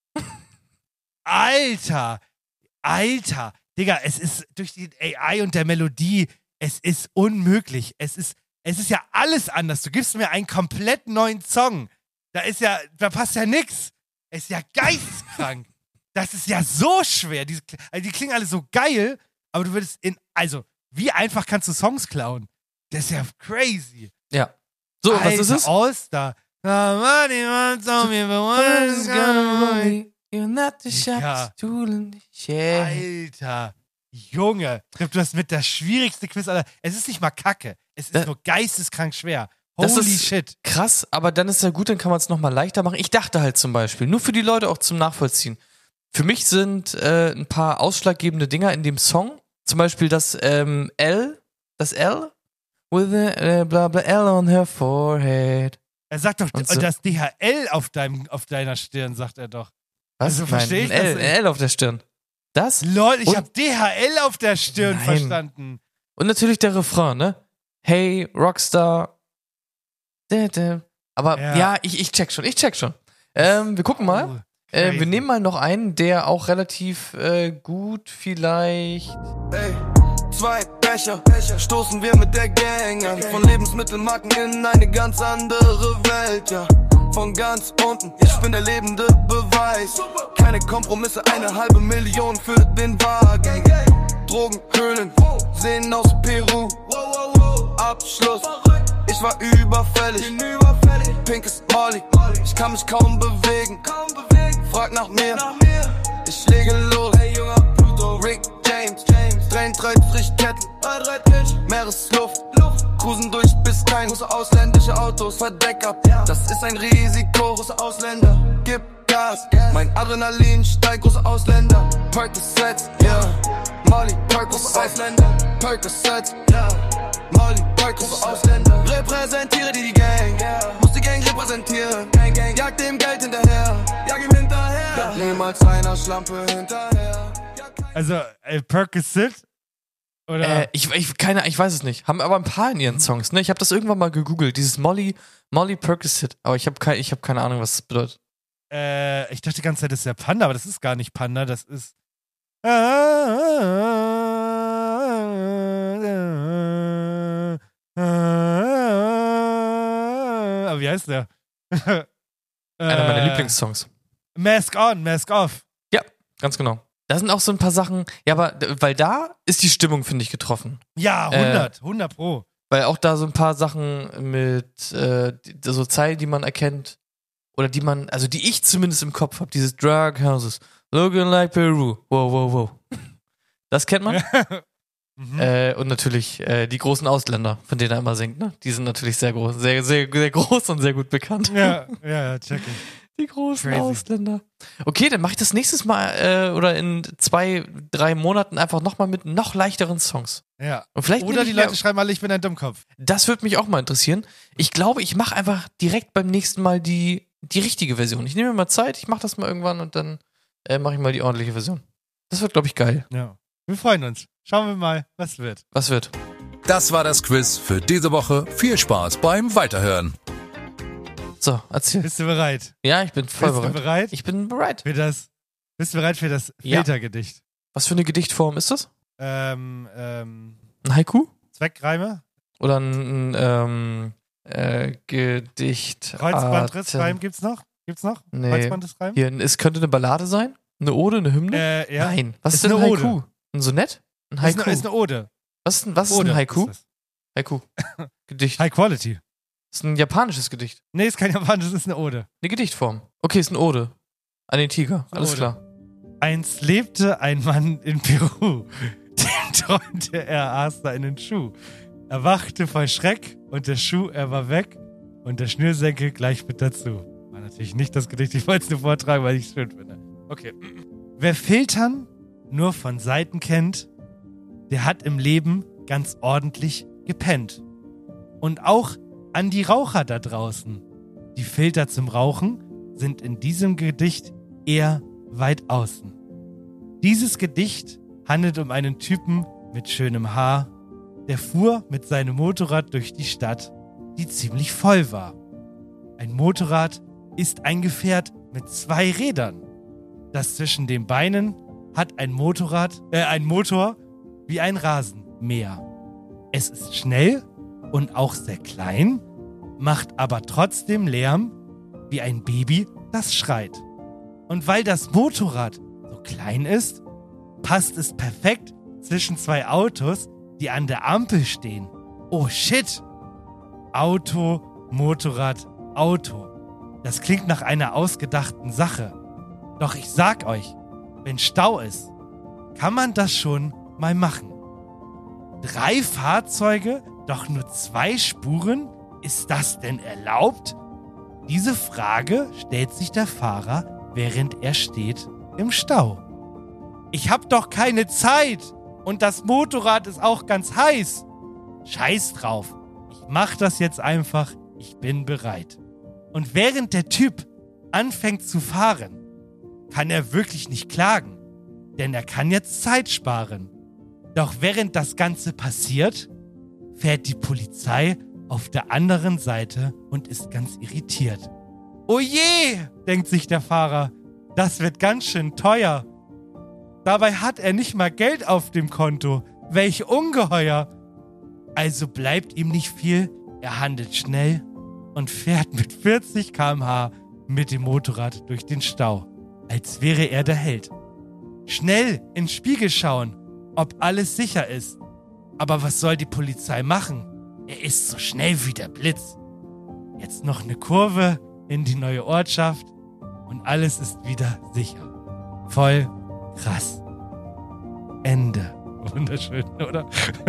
Alter. Alter. Digga, es ist durch die A I und der Melodie, es ist unmöglich. Es ist, es ist ja alles anders. Du gibst mir einen komplett neuen Song. Da ist ja, da passt ja nix. Es ist ja geisteskrank. Das ist ja so schwer. Die, also die klingen alle so geil, aber du würdest in, also Wie einfach kannst du Songs klauen? Das ist ja crazy. Ja. So, Alter, was ist es? All-Star. Somebody once told me, but what is gonna be? You're not the Ja. sharpest tool in the shed. Alter, Junge, Tripp, du hast mit das schwierigste Quiz aller. Es ist nicht mal Kacke, es ist Da- nur geisteskrank schwer. Das Holy ist shit. krass, aber dann ist ja gut, dann kann man es nochmal leichter machen. Ich dachte halt zum Beispiel, nur für die Leute auch zum Nachvollziehen. Für mich sind äh, ein paar ausschlaggebende Dinger in dem Song, zum Beispiel das ähm, L, das L, with a äh, bla bla L on her forehead. Er sagt doch, Und so. das D H L auf, deinem, auf deiner Stirn, sagt er doch. Was? Also verstehe ich Nein, ein L, das ein L auf der Stirn. Das? Lol, ich Und- hab D H L auf der Stirn Nein. verstanden. Und natürlich der Refrain, ne? Hey, Rockstar. Da, da. Aber Ja. ja, ich, ich check schon, ich check schon. Ähm, wir gucken mal. Oh, Äh, crazy. wir nehmen mal noch einen, der auch relativ äh, gut vielleicht. Ey, zwei Becher, stoßen wir mit der Gang an. Von Lebensmittelmarken in eine ganz andere Welt, ja. Von ganz unten, ich bin der lebende Beweis. Keine Kompromisse, eine halbe Million für den Wagen. Drogenhöhlen, sehen aus Peru. Abschluss, ich war überfällig. Pinkes Molly, ich kann mich kaum bewegen. Frag nach mir, ich lege los. Hey junger Pluto, Rick James, drehen drei Trichketten, Meeresluft, cruisen durch bis kein große ausländische Autos, Verdeck ab. Das ist ein Risiko, große Ausländer, gib Gas. Mein Adrenalin steigt, große Ausländer, Percocets, yeah. Molly, Percocets, Ausländer, Percocets, yeah. Molly, Percocets, Ausländer. Repräsentiere die, die Gang, muss die Gang repräsentieren. Jag dem Geld hinterher, jag ihm hinterher. Niemals einer Schlampe hinterher. Also, äh, Percocet? Oder? Äh, ich, ich, keine, ich weiß es nicht. Haben aber ein paar in ihren Songs, ne? Ich habe das irgendwann mal gegoogelt, dieses Molly, Molly Percocet. Aber ich habe kein, ich hab keine Ahnung, was das bedeutet. Äh, ich dachte die ganze Zeit, das ist ja Panda, aber das ist gar nicht Panda, das ist. Aber wie heißt der? Einer meiner Äh, Lieblingssongs. Mask on, Mask off. Ja, ganz genau. Da sind auch so ein paar Sachen, ja, aber d- weil da ist die Stimmung, finde ich, getroffen. Ja, hundert, hundert Pro. Weil auch da so ein paar Sachen mit äh, die- so Zeilen, die man erkennt, oder die man, also die ich zumindest im Kopf habe, dieses Drug Houses, looking like Peru, wow, wow, wow. Das kennt man. Mhm. Äh, und natürlich äh, die großen Ausländer, von denen er immer singt, ne? Die sind natürlich sehr groß, sehr, sehr, sehr groß und sehr gut bekannt. Ja, ja, ja, check ich. Die großen Crazy. Ausländer. Okay, dann mache ich das nächstes Mal äh, oder in zwei, drei Monaten einfach nochmal mit noch leichteren Songs. Ja. Und vielleicht Oder nehme die ich mir- Leute schreiben alle, ich bin ein Dummkopf. Das würde mich auch mal interessieren. Ich glaube, ich mache einfach direkt beim nächsten Mal die, die richtige Version. Ich nehme mir mal Zeit, ich mache das mal irgendwann und dann äh, mache ich mal die ordentliche Version. Das wird, glaube ich, geil. Ja. Wir freuen uns. Schauen wir mal, was wird. Was wird? Das war das Quiz für diese Woche. Viel Spaß beim Weiterhören. So, erzähl. Bist du bereit? Ja, ich bin voll Bist bereit. du bereit? Ich bin bereit. Für das, bist du bereit für das Ja. Filtergedicht? Was für eine Gedichtform ist das? Ähm, ähm, Ein Haiku? Zweckreime? Oder ein, ein ähm, äh, Gedicht. Kreuzbandrissreim gibt's noch? Gibt's noch? Nee. Kreuzbandrissreim? Hier, es könnte eine Ballade sein? Eine Ode, eine Hymne? Äh, ja. Nein. Was ist, Ist denn ein eine Haiku? Ode. Ein Sonett? Ein Ist Haiku. eine, ist eine Ode. Was ist, ein- was ist Ode ein Haiku? ist das. Haiku. Gedicht. High Quality. Ist ein japanisches Gedicht. Nee, ist kein Japanisch, das ist eine Ode. Eine Gedichtform. Okay, ist eine Ode. An den Tiger. Eine Alles Ode. klar. Einst lebte ein Mann in Peru. Dem träumte er, aß da einen Schuh. Er wachte voll Schreck und der Schuh, er war weg und der Schnürsenkel gleich mit dazu. War natürlich nicht das Gedicht, ich wollte es nur vortragen, weil ich es schön finde. Okay. Wer Filtern nur von Seiten kennt, der hat im Leben ganz ordentlich gepennt. Und auch an die Raucher da draußen. Die Filter zum Rauchen sind in diesem Gedicht eher weit außen. Dieses Gedicht handelt um einen Typen mit schönem Haar, der fuhr mit seinem Motorrad durch die Stadt, die ziemlich voll war. Ein Motorrad ist ein Gefährt mit zwei Rädern. Das zwischen den Beinen hat ein Motorrad, äh, ein Motor wie ein Rasenmäher. Es ist schnell und auch sehr klein, macht aber trotzdem Lärm wie ein Baby, das schreit. Und weil das Motorrad so klein ist, passt es perfekt zwischen zwei Autos, die an der Ampel stehen. Oh shit. Auto, Motorrad, Auto. Das klingt nach einer ausgedachten Sache. Doch ich sag euch, wenn Stau ist, kann man das schon mal machen. Drei Fahrzeuge, doch nur zwei Spuren? Ist das denn erlaubt? Diese Frage stellt sich der Fahrer, während er steht im Stau. Ich hab doch keine Zeit und das Motorrad ist auch ganz heiß. Scheiß drauf, ich mach das jetzt einfach, ich bin bereit. Und während der Typ anfängt zu fahren, kann er wirklich nicht klagen, denn er kann jetzt Zeit sparen. Doch während das Ganze passiert, fährt die Polizei auf der anderen Seite und ist ganz irritiert. Oh je, denkt sich der Fahrer, das wird ganz schön teuer. Dabei hat er nicht mal Geld auf dem Konto. Welch Ungeheuer. Also bleibt ihm nicht viel, er handelt schnell und fährt mit vierzig Kilometer pro Stunde mit dem Motorrad durch den Stau, als wäre er der Held. Schnell in den Spiegel schauen, ob alles sicher ist. Aber was soll die Polizei machen? Er ist so schnell wie der Blitz. Jetzt noch eine Kurve in die neue Ortschaft und alles ist wieder sicher. Voll krass. Ende. Wunderschön, oder?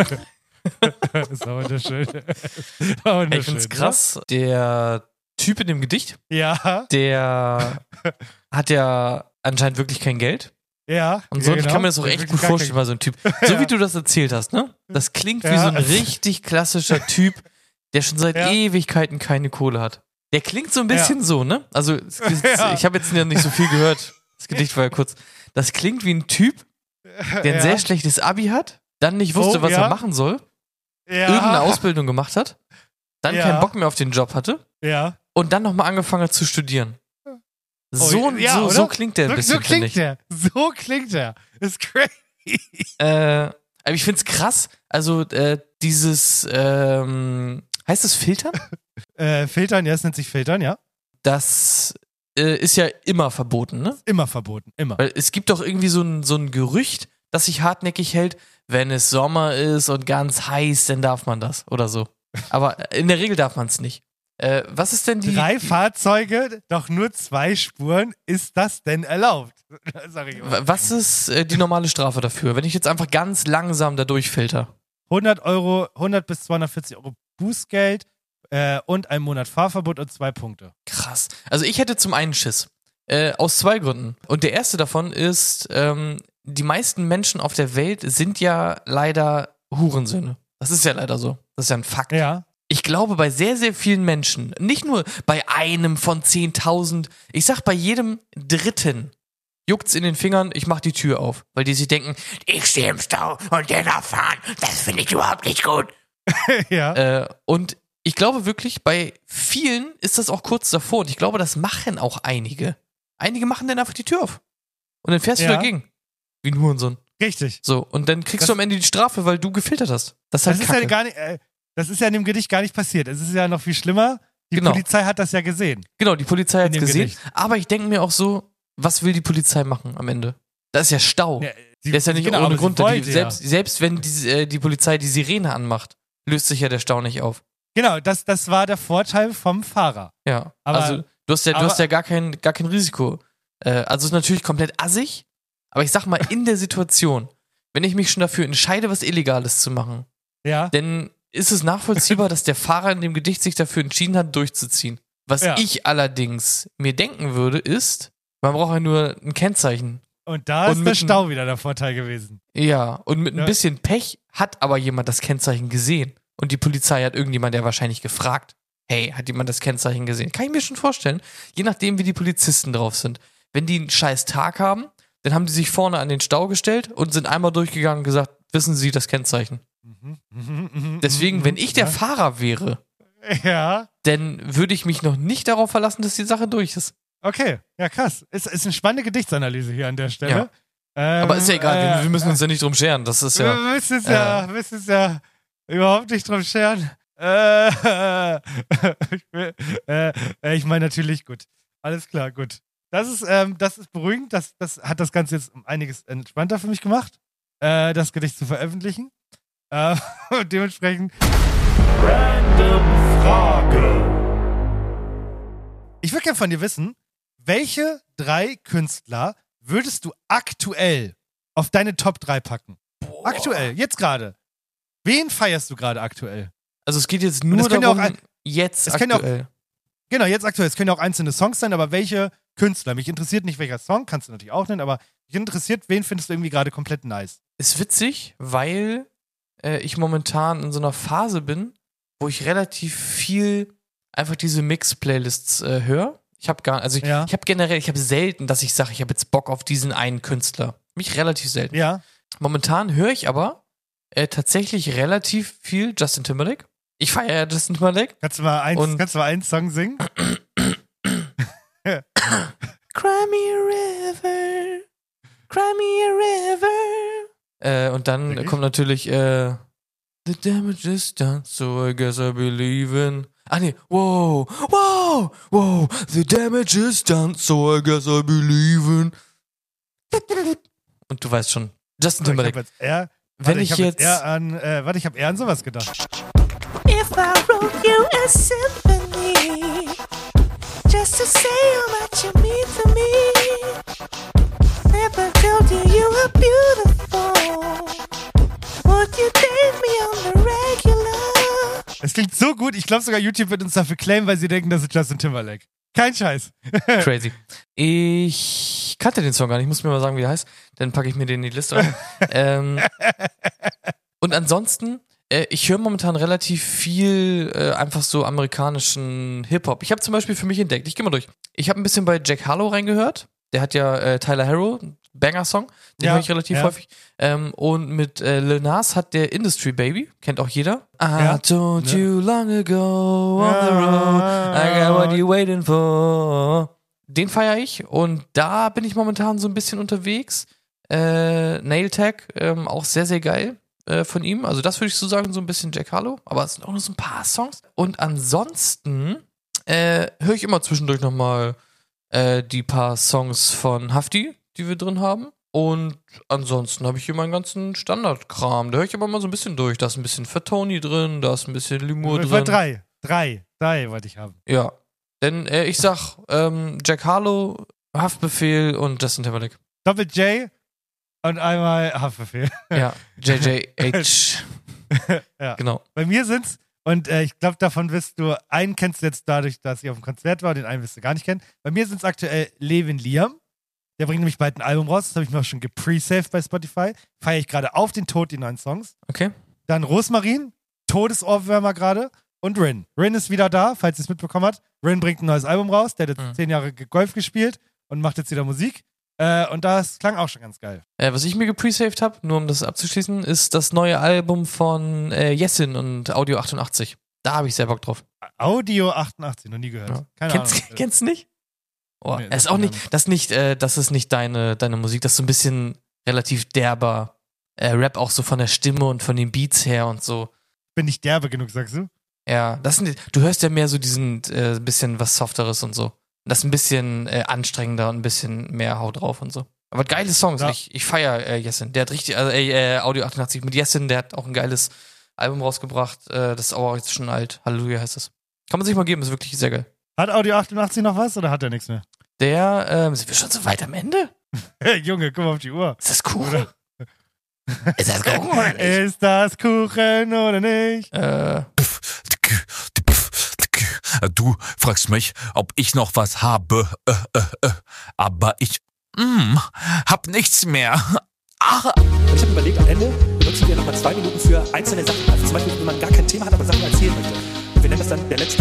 Das ist auch wunderschön. wunderschön. Ich find's krass. Der Typ in dem Gedicht, ja. der hat ja anscheinend wirklich kein Geld. Ja. Und so, ja, ich genau. kann mir das auch echt gut vorstellen bei so einem Typ. So wie du das erzählt hast, ne? Das klingt wie Ja. so ein richtig klassischer Typ, der schon seit Ja. Ewigkeiten keine Kohle hat. Der klingt so ein bisschen Ja. so, ne? Also, es, es, Ja. ich habe jetzt ja nicht so viel gehört. Das Gedicht war ja kurz. Das klingt wie ein Typ, der ein Ja. sehr schlechtes Abi hat, dann nicht wusste, Oh, was ja. er machen soll, Ja. irgendeine Ausbildung gemacht hat, dann Ja. keinen Bock mehr auf den Job hatte Ja. und dann nochmal angefangen hat zu studieren. So, Oh, ja, so, oder? so klingt der ein so, bisschen, so klingt finde ich. der. So klingt der. Ist crazy. Äh, aber ich find's krass, also äh, dieses, ähm, heißt das Filtern? Äh, filtern, ja, es nennt sich Filtern, ja. Das äh, ist ja immer verboten, ne? Immer verboten, immer. Weil es gibt doch irgendwie so ein, so ein Gerücht, das sich hartnäckig hält, wenn es Sommer ist und ganz heiß, dann darf man das oder so. Aber in der Regel darf man es nicht. Äh, was ist denn die... Drei Fahrzeuge, doch nur zwei Spuren, ist das denn erlaubt? Sag ich W- immer. Was ist äh, die normale Strafe dafür, wenn ich jetzt einfach ganz langsam da durchfilter? hundert Euro, hundert bis zweihundertvierzig Euro Bußgeld äh, und ein Monat Fahrverbot und zwei Punkte. Krass. Also ich hätte zum einen Schiss. Äh, aus zwei Gründen. Und der erste davon ist, ähm, die meisten Menschen auf der Welt sind ja leider Hurensöhne. Das ist ja leider so. Das ist ja ein Fakt. Ja. Ich glaube, bei sehr, sehr vielen Menschen, nicht nur bei einem von zehntausend, ich sag bei jedem Dritten, juckt's in den Fingern, ich mach die Tür auf. Weil die sich denken, ich stehe im Stau und der darf fahren. Das finde ich überhaupt nicht gut. ja. Äh, und ich glaube wirklich, bei vielen ist das auch kurz davor. Und ich glaube, das machen auch einige. Einige machen dann einfach die Tür auf. Und dann fährst Ja. du dagegen. Wie ein Hurensohn. Richtig. So, und dann kriegst Das- du am Ende die Strafe, weil du gefiltert hast. Das ist halt Das ist Kacke. ja gar nicht, äh, das ist ja in dem Gedicht gar nicht passiert. Es ist ja noch viel schlimmer. Die Genau. Polizei hat das ja gesehen. Genau, die Polizei In hat dem gesehen. Gedicht. Aber ich denke mir auch so, was will die Polizei machen am Ende? Da ist ja Stau. Ja, die- Der ist ja nicht genau, aber ohne sie Grund. Die, wollte ja. selbst, selbst wenn die, äh, die Polizei die Sirene anmacht, löst sich ja der Stau nicht auf. Genau, das, das war der Vorteil vom Fahrer. Ja, Aber- also du hast ja, du aber- hast ja gar kein, gar kein Risiko. Äh, also es ist natürlich komplett assig, aber ich sag mal, in der Situation, wenn ich mich schon dafür entscheide, was Illegales zu machen, Ja. dann ist es nachvollziehbar, dass der Fahrer in dem Gedicht sich dafür entschieden hat, durchzuziehen. Was Ja. ich allerdings mir denken würde, ist, man braucht ja nur ein Kennzeichen. Und da Und ist mit der dem- Stau wieder der Vorteil gewesen. Ja, und mit ein Ja. bisschen Pech hat aber jemand das Kennzeichen gesehen. Und die Polizei hat irgendjemand, der wahrscheinlich gefragt, hey, hat jemand das Kennzeichen gesehen? Kann ich mir schon vorstellen. Je nachdem, wie die Polizisten drauf sind. Wenn die einen scheiß Tag haben, dann haben die sich vorne an den Stau gestellt und sind einmal durchgegangen und gesagt, wissen Sie das Kennzeichen? Mhm, mhm, mhm, Deswegen, mhm, wenn ich der ja. Fahrer wäre, Ja, dann würde ich mich noch nicht darauf verlassen, dass die Sache durch ist. okay. Ja, krass. Ist, ist eine spannende Gedichtsanalyse hier an der Stelle. Ähm, Aber ist ja egal, wir, äh, wir müssen uns ja nicht drum scheren. Das ist Wir ja. müssen es ja, äh, wir müssen es ja überhaupt nicht drum scheren. Äh, ich will- äh, äh, ich meine natürlich, gut. Alles klar, gut. Das ist, ähm, das ist beruhigend. Das, das hat das Ganze jetzt um einiges entspannter für mich gemacht, äh, das Gedicht zu veröffentlichen. Äh, und dementsprechend Random Frage. Ich würde gerne von dir wissen, welche drei Künstler würdest du aktuell auf deine Top drei packen? Boah. Aktuell, jetzt gerade. Wen feierst du gerade aktuell? Also es geht jetzt nur darum, ja ein, jetzt aktuell. Auch, genau, jetzt aktuell. Es können ja auch einzelne Songs sein, aber welche Künstler? Mich interessiert nicht, welcher Song, kannst du natürlich auch nennen, aber mich interessiert, wen findest du irgendwie gerade komplett nice? Ist witzig, weil äh, ich momentan in so einer Phase bin, wo ich relativ viel einfach diese Mix-Playlists äh, höre. Ich habe gar, also ich, ja. ich habe generell, ich habe selten, dass ich sage, ich habe jetzt Bock auf diesen einen Künstler. Mich relativ selten. Ja. Momentan höre ich aber äh, tatsächlich relativ viel Justin Timberlake. Ich feiere ja Justin Timberlake. Kannst du mal eins, Und kannst du mal einen Song singen? Cry me a river, cry me a river. Äh, und dann Wirklich? kommt natürlich äh, The damage is done, so I guess I believe in. Ah nee, wow, wow, wow. The damage is done, so I guess I believe in. Und du weißt schon, Justin Timberlake. Ich hab jetzt eher, Wenn warte, ich, ich hab jetzt, eher an, äh, warte, ich habe eher an sowas gedacht. If I wrote you a symphony, just to say how much you mean to me, never told you you were beautiful, would you date me on the regular? Es klingt so gut, ich glaube sogar YouTube wird uns dafür claimen, weil sie denken, das ist Justin Timberlake. Kein Scheiß. Crazy. Ich kannte den Song gar nicht, ich muss mir mal sagen, wie der heißt, dann packe ich mir den in die Liste rein. ähm, und ansonsten Äh, ich höre momentan relativ viel äh, einfach so amerikanischen Hip-Hop. Ich habe zum Beispiel für mich entdeckt, ich gehe mal durch. Ich habe ein bisschen bei Jack Harlow reingehört. Der hat ja äh, Tyler Harrow, Banger-Song. Den Ja, höre ich relativ ja. häufig. Ähm, und mit äh, Lil Nas hat der Industry Baby. Kennt auch jeder. I Ja. told Ja. you long ago on the Ja. road. I got what you waiting for. Den feiere ich. Und da bin ich momentan so ein bisschen unterwegs. Äh, Nail Tag, ähm, auch sehr, sehr geil. Von ihm, also das würde ich so sagen, so ein bisschen Jack Harlow, aber es sind auch nur so ein paar Songs. Und ansonsten äh, höre ich immer zwischendurch nochmal äh, die paar Songs von Hafti, die wir drin haben. Und ansonsten habe ich hier meinen ganzen Standardkram. Da höre ich aber mal so ein bisschen durch. Da ist ein bisschen Fatoni drin, da ist ein bisschen Limur Ich wollte drin. drei. Drei. Drei wollte ich haben. Ja, denn äh, ich sag ähm, Jack Harlow, Haftbefehl und Justin Timberlake. Doppel J und einmal Haftbefehl. Ja, J J H. Ja. Genau. Bei mir sind's, und äh, ich glaube, davon wirst du, einen kennst du jetzt dadurch, dass ich auf dem Konzert war, den einen wirst du gar nicht kennen. Bei mir sind's aktuell Levin Liam. Der bringt nämlich bald ein Album raus, das habe ich mir auch schon gepre-saved bei Spotify. Feiere ich gerade auf den Tod die neuen Songs. Okay. Dann Rosmarin, Todesohrwürmer gerade. Und Rin. Rin ist wieder da, falls ihr es mitbekommen habt. Rin bringt ein neues Album raus, der hat jetzt Mhm. zehn Jahre Golf gespielt und macht jetzt wieder Musik. Äh, und das klang auch schon ganz geil. Äh, was ich mir gepresaved habe, nur um das abzuschließen, ist das neue Album von äh, Jessin und Audio achtundachtzig. Da habe ich sehr Bock drauf. Audio achtundachtzig, noch nie gehört. Ja. Keine Kennst, Ahnung. kennst du nicht? Oh, Nee, das ist das auch kenn ich nicht, das ist nicht, äh, das ist nicht deine, deine Musik, das ist so ein bisschen relativ derber äh, Rap, auch so von der Stimme und von den Beats her und so. Bin nicht derbe genug, sagst du? Ja, das sind, du hörst ja mehr so diesen äh, bisschen was Softeres und so. Das ist ein bisschen äh, anstrengender und ein bisschen mehr Haut drauf und so. Aber geile Songs. Ja. Ich, ich feiere äh, Jessin. Der hat richtig, also, äh, Audio achtundachtzig mit Jessin, der hat auch ein geiles Album rausgebracht. Äh, das ist aber auch jetzt schon alt. Halleluja heißt das. Kann man sich mal geben, ist wirklich sehr geil. Hat Audio achtundachtzig noch was oder hat er nichts mehr? Der, ähm, sind wir schon so weit am Ende? Hey, Junge, guck mal auf die Uhr. Ist das Kuchen? Ist das Kuchen oder nicht? Ist das Kuchen oder nicht? Äh, Du fragst mich, ob ich noch was habe, äh, äh, äh. aber ich mm, hab nichts mehr. Ach. Ich habe überlegt, am Ende benutzen wir nochmal zwei Minuten für einzelne Sachen. Also zum Beispiel, wenn man gar kein Thema hat, aber Sachen erzählen möchte. Und wir nennen das dann der letzte.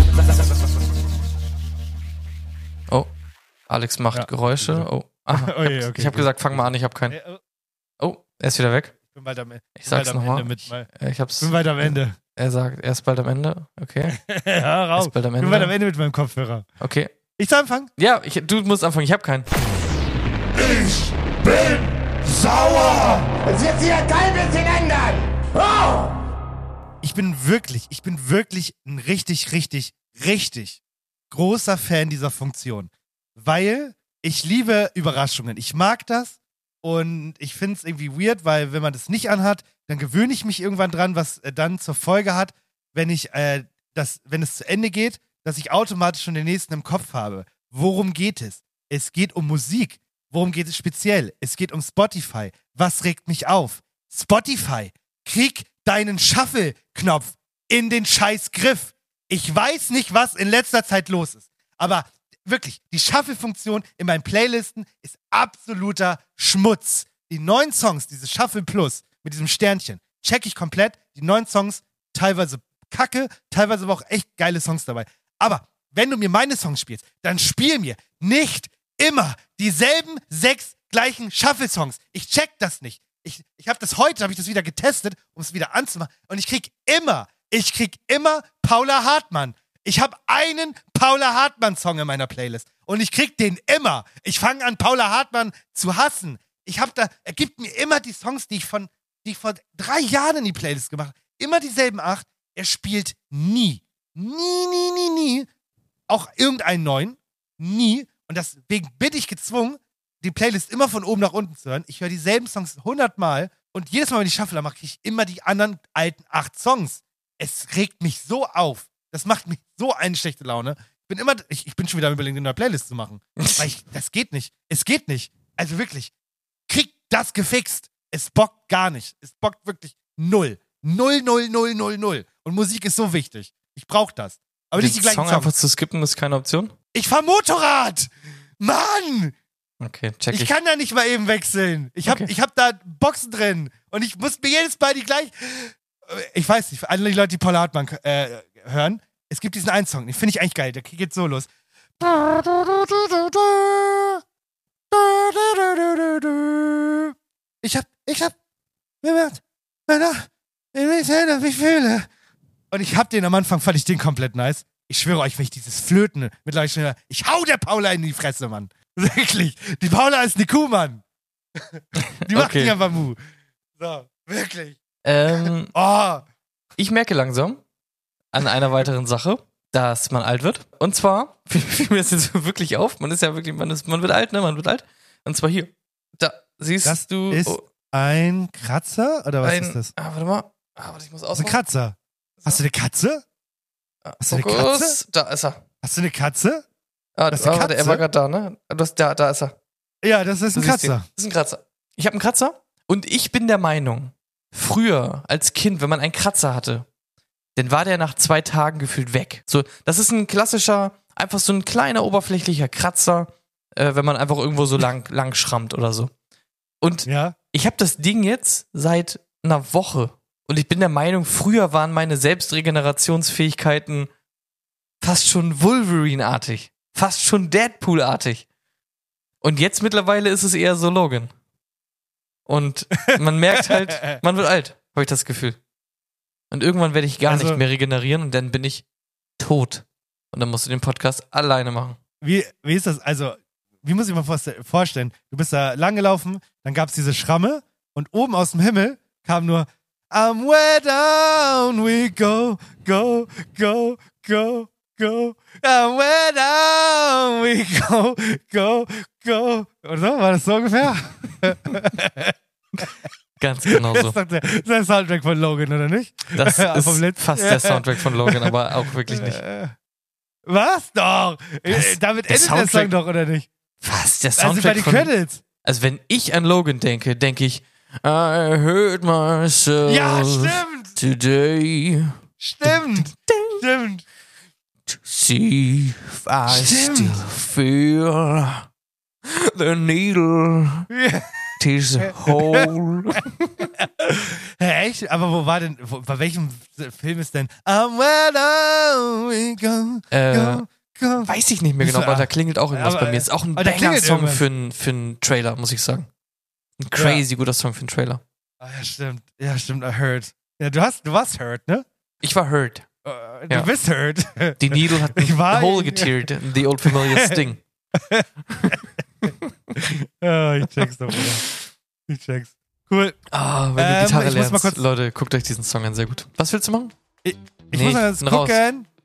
oh, Alex macht Ja. Geräusche. Oh, aha, Oh je, okay, ich habe gut. gesagt, fang mal an, ich habe keinen. Äh, oh, Oh, er ist wieder weg. Ich bin bald am, Ich bin sag's bald am nochmal. Ende mit mal- Ich hab's. bin bald am Ende. Er sagt, er ist bald am Ende. Okay. Ja, Er raus. ist bald am Ich bin bald am Ende. Ende mit meinem Kopfhörer. Okay. Ich soll anfangen? Ja, ich, du musst anfangen, ich habe keinen. Ich bin sauer! Es wird sich ja kein bisschen ändern! Oh! Ich bin wirklich, ich bin wirklich ein richtig, richtig, richtig großer Fan dieser Funktion. Weil ich liebe Überraschungen. Ich mag das. Und ich finde es irgendwie weird, weil wenn man das nicht anhat, dann gewöhne ich mich irgendwann dran, was äh, dann zur Folge hat, wenn ich äh, das, wenn es zu Ende geht, dass ich automatisch schon den nächsten im Kopf habe. Worum geht es? Es geht um Musik. Worum geht es speziell? Es geht um Spotify. Was regt mich auf? Spotify, krieg deinen Shuffle-Knopf in den scheiß Griff. Ich weiß nicht, was in letzter Zeit los ist. Aber wirklich, die Shuffle-Funktion in meinen Playlisten ist absoluter Schmutz. Die neuen Songs, dieses Shuffle Plus mit diesem Sternchen, check ich komplett. Die neuen Songs, teilweise kacke, teilweise aber auch echt geile Songs dabei. Aber wenn du mir meine Songs spielst, dann spiel mir nicht immer dieselben sechs gleichen Shuffle-Songs. Ich check das nicht. Ich, ich habe das heute, habe ich das wieder getestet, um es wieder anzumachen. Und ich krieg immer, ich krieg immer Paula Hartmann. Ich habe einen Paula Hartmann-Song in meiner Playlist. Und ich krieg den immer. Ich fange an, Paula Hartmann zu hassen. Ich habe da, er gibt mir immer die Songs, die ich von, die ich vor drei Jahren in die Playlist gemacht habe. Immer dieselben acht. Er spielt nie, nie, nie, nie, nie auch irgendeinen neuen. Nie. Und deswegen bin ich gezwungen, die Playlist immer von oben nach unten zu hören. Ich höre dieselben Songs hundertmal und jedes Mal, wenn ich Shuffler mache, kriege ich immer die anderen alten acht Songs. Es regt mich so auf. Das macht mich so eine schlechte Laune. Ich bin immer, ich, ich bin schon wieder am Überlegen, eine neue Playlist zu machen. Weil ich, das geht nicht. Es geht nicht. Also wirklich, krieg das gefixt. Es bockt gar nicht. Es bockt wirklich null. Null, null, null, null, null. Und Musik ist so wichtig. Ich brauche das. Aber Den nicht die gleichen Song Songs. einfach zu skippen ist keine Option? Ich fahr Motorrad! Mann! Okay, check ich. Ich kann da nicht mal eben wechseln. Ich hab, Okay. ich hab da Boxen drin. Und ich muss mir jedes Mal die gleich. Ich weiß nicht, für alle Leute, die Paula Hartmann äh, hören, es gibt diesen einen Song, den finde ich eigentlich geil. Der geht so los. Ich hab, ich hab, ich fühle. Und ich hab den am Anfang, fand ich den komplett nice. Ich schwöre euch, wenn ich dieses Flöten mittlerweile schon höre, ich hau der Paula in die Fresse, Mann. Wirklich. Die Paula ist eine Kuh, Mann. Die macht Okay. nicht einfach Mu. So, wirklich. Ähm, Oh. Ich merke langsam an einer weiteren Sache, dass man alt wird. Und zwar, fiel mir das jetzt wirklich auf, man ist ja wirklich, man, ist, man wird alt, ne? Man wird alt. Und zwar hier. Da siehst Das du. ist oh, ein Kratzer? Oder was ein, ist das? Ah, warte mal. Ah, warte, ich muss Das ist ein ausmachen. Kratzer. Hast du eine Katze? Hast du eine Fokus. Katze? Da ist er. Hast du eine Katze? Ah, Das ist eine ah, warte, er Katze? war gerade da, ne? Du hast, da, da ist er. Ja, das ist Du ein siehst ihn. Kratzer. Das ist ein Kratzer. Ich habe einen Kratzer und ich bin der Meinung, früher als Kind, wenn man einen Kratzer hatte, dann war der nach zwei Tagen gefühlt weg. So, das ist ein klassischer, einfach so ein kleiner oberflächlicher Kratzer, äh, wenn man einfach irgendwo so lang, lang schrammt oder so. Und Ja. ich habe das Ding jetzt seit einer Woche und ich bin der Meinung, früher waren meine Selbstregenerationsfähigkeiten fast schon Wolverine-artig, fast schon Deadpool-artig. Und jetzt mittlerweile ist es eher so Logan. Und man merkt halt, man wird alt, habe ich das Gefühl. Und irgendwann werde ich gar Also- nicht mehr regenerieren und dann bin ich tot. Und dann musst du den Podcast alleine machen. Wie, wie ist das? Also, wie muss ich mir vorste- vorstellen? Du bist da lang gelaufen, dann gab es diese Schramme und oben aus dem Himmel kam nur I'm way down we go, go, go, go, go. I'm way down we go, go, go. Oder so? War das so ungefähr? Ganz genau Das so. ist doch der, das ist der Soundtrack von Logan, oder nicht? Das Vom ist letzten- fast der Soundtrack von Logan, aber auch wirklich nicht. Äh, Was? Doch. Äh, Was? Damit Der endet der Song Soundtrack- doch, oder nicht? Was? Der Also bei Soundtrack den von... Credits. Also wenn ich an Logan denke, denke ich I hurt myself Ja, stimmt. today Stimmt. Stimmt. to see if I Stimmt. still feel the needle Ja. tis hole. Hä, echt? Aber wo war denn, wo, bei welchem Film ist denn I'm where now we go, Äh, go, go. Weiß ich nicht mehr genau, Ist- aber da klingelt auch irgendwas aber- bei mir. Ist auch ein aber da klingelt Banger-Song irgendwas. für einen für einen Trailer, muss ich sagen. Ein crazy guter Song für einen Trailer. Ah, ja, stimmt. Ja, stimmt, I heard. Ja, du hast, du warst hurt, ne? Ich war hurt. Äh, Du Ja. bist hurt. Die Needle hat Ich war- ein Hole geteert in the old familiar Sting. Ja, ich check's doch, Bruder. Ich check's. Cool. Ah, wenn du Ähm, Gitarre ich muss mal lernst, kurz- Leute, guckt euch diesen Song an, sehr gut. Was willst du machen? Ich Nee, muss mal jetzt raus. gucken. Ciao.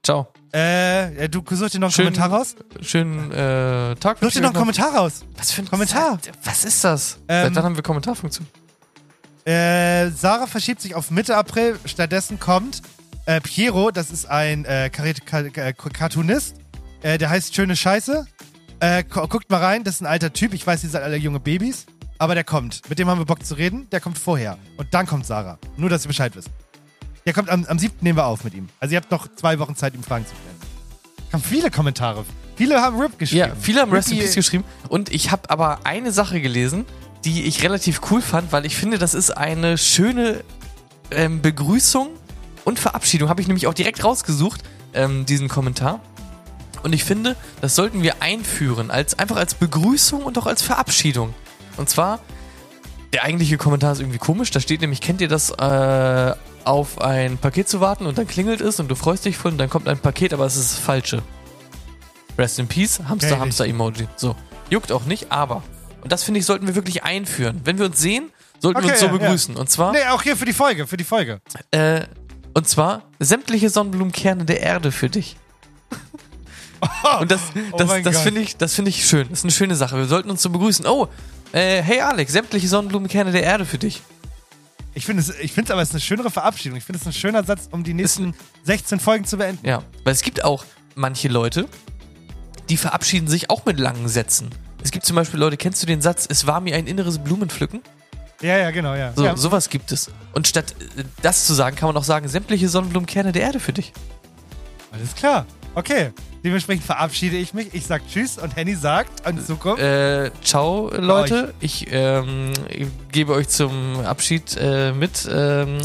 Äh, du suchst dir noch einen Schön- Kommentar raus? Schönen äh, Tag. Such dir noch einen Kommentar raus. Was für ein Kommentar? Was ist das? Ähm, Seit wann haben wir Kommentarfunktion? Äh, Sarah verschiebt sich auf Mitte April. Stattdessen kommt äh, Piero, das ist ein äh, Kar- Kar- Kar- Cartoonist. Äh, der heißt Schöne Scheiße. Äh, gu- guckt mal rein, das ist ein alter Typ. Ich weiß, die sind alle junge Babys. Aber der kommt. Mit dem haben wir Bock zu reden. Der kommt vorher. Und dann kommt Sarah. Nur, dass ihr Bescheid wisst. Der kommt am, am siebten nehmen wir auf mit ihm. Also ihr habt noch zwei Wochen Zeit, ihm Fragen zu stellen. Haben viele Kommentare. Viele haben Rip geschrieben. Ja, viele haben Rest in Rippy- Peace geschrieben. Und ich habe aber eine Sache gelesen, die ich relativ cool fand, weil ich finde, das ist eine schöne ähm, Begrüßung und Verabschiedung. Habe ich nämlich auch direkt rausgesucht, ähm, diesen Kommentar. Und ich finde, das sollten wir einführen, als einfach als Begrüßung und auch als Verabschiedung. Und zwar, der eigentliche Kommentar ist irgendwie komisch. Da steht nämlich, kennt ihr das, äh, auf ein Paket zu warten und dann klingelt es und du freust dich voll und dann kommt ein Paket, aber es ist das Falsche. Rest in Peace, Hamster, Geil, Hamster Emoji. So, juckt auch nicht, aber. Und das finde ich, sollten wir wirklich einführen. Wenn wir uns sehen, sollten wir Okay, uns so ja, begrüßen. ja. Und zwar, Nee, auch hier für die Folge, für die Folge. äh, und zwar sämtliche Sonnenblumenkerne der Erde für dich. Und das, Oh das, mein das Gott. finde ich, das finde ich schön. Das ist eine schöne Sache. Wir sollten uns so begrüßen. Oh, äh, hey Alex, sämtliche Sonnenblumenkerne der Erde für dich. Ich finde es ich find's aber, es ist eine schönere Verabschiedung. Ich finde es ein schöner Satz, um die nächsten sechzehn Folgen zu beenden. Ja, weil es gibt auch manche Leute, die verabschieden sich auch mit langen Sätzen. Es gibt zum Beispiel Leute, kennst du den Satz, es war mir ein inneres Blumenpflücken? Ja, ja, genau, ja. So, ja. sowas gibt es. Und statt äh, das zu sagen, kann man auch sagen, sämtliche Sonnenblumenkerne der Erde für dich. Alles klar. Okay. Dementsprechend verabschiede ich mich. Ich sag Tschüss und Henny sagt in Zukunft. Äh, ciao, Leute. Ich ähm, gebe euch zum Abschied äh, mit. Ähm,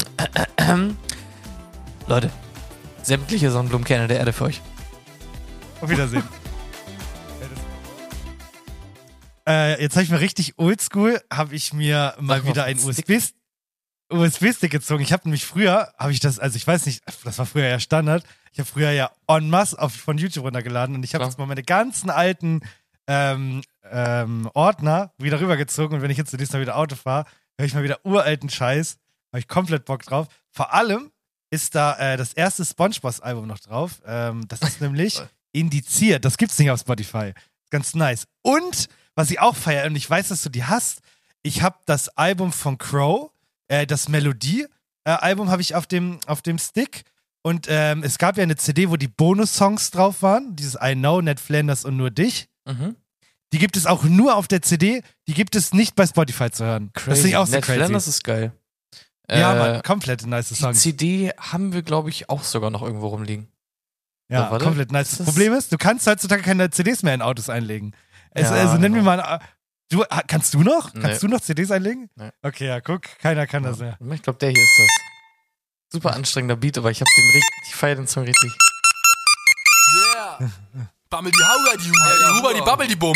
Leute, sämtliche Sonnenblumenkerne der Erde für euch. Auf Wiedersehen. äh, jetzt habe ich mir richtig oldschool, habe ich mir mal Sag mal, wieder einen U S Stick. B U S B-Stick gezogen. Ich habe nämlich früher, habe ich das, also ich weiß nicht, das war früher ja Standard, ich habe früher ja en masse auf, von YouTube runtergeladen und ich habe Ja. jetzt mal meine ganzen alten ähm, ähm, Ordner wieder rübergezogen und wenn ich jetzt zunächst mal wieder Auto fahre, höre ich mal wieder uralten Scheiß, habe ich komplett Bock drauf. Vor allem ist da äh, das erste SpongeBob-Album noch drauf. Ähm, das ist nämlich indiziert. Das gibt's nicht auf Spotify. Ganz nice. Und was ich auch feiere, und ich weiß, dass du die hast, ich habe das Album von Crow, äh, das Melodie-Album habe ich auf dem, auf dem Stick. Und ähm, es gab ja eine C D, wo die Bonus-Songs drauf waren. Dieses I Know, Ned Flanders und Nur Dich. Mhm. Die gibt es auch nur auf der C D. Die gibt es nicht bei Spotify zu hören. Das finde ich auch so Ned crazy. Flanders ist geil. Ja, Äh, Mann, komplett nice Die Songs. C D haben wir, glaube ich, auch sogar noch irgendwo rumliegen. Ja, So, warte. komplett nice. Ist Das das- Problem ist, du kannst heutzutage keine C Ds mehr in Autos einlegen. Es, Ja, also nenn mir genau. mal ein, du, ah, kannst du noch? Nee. Kannst du noch C Ds einlegen? Nee. Okay, ja, guck, keiner kann das mehr. Ich glaube, der hier ist das. Super anstrengender Beat, aber ich habe den richtig, ich feiere den Song richtig. Yeah. Bammel die Hauer, die Huber, die Huber, die Babbel, die Bum.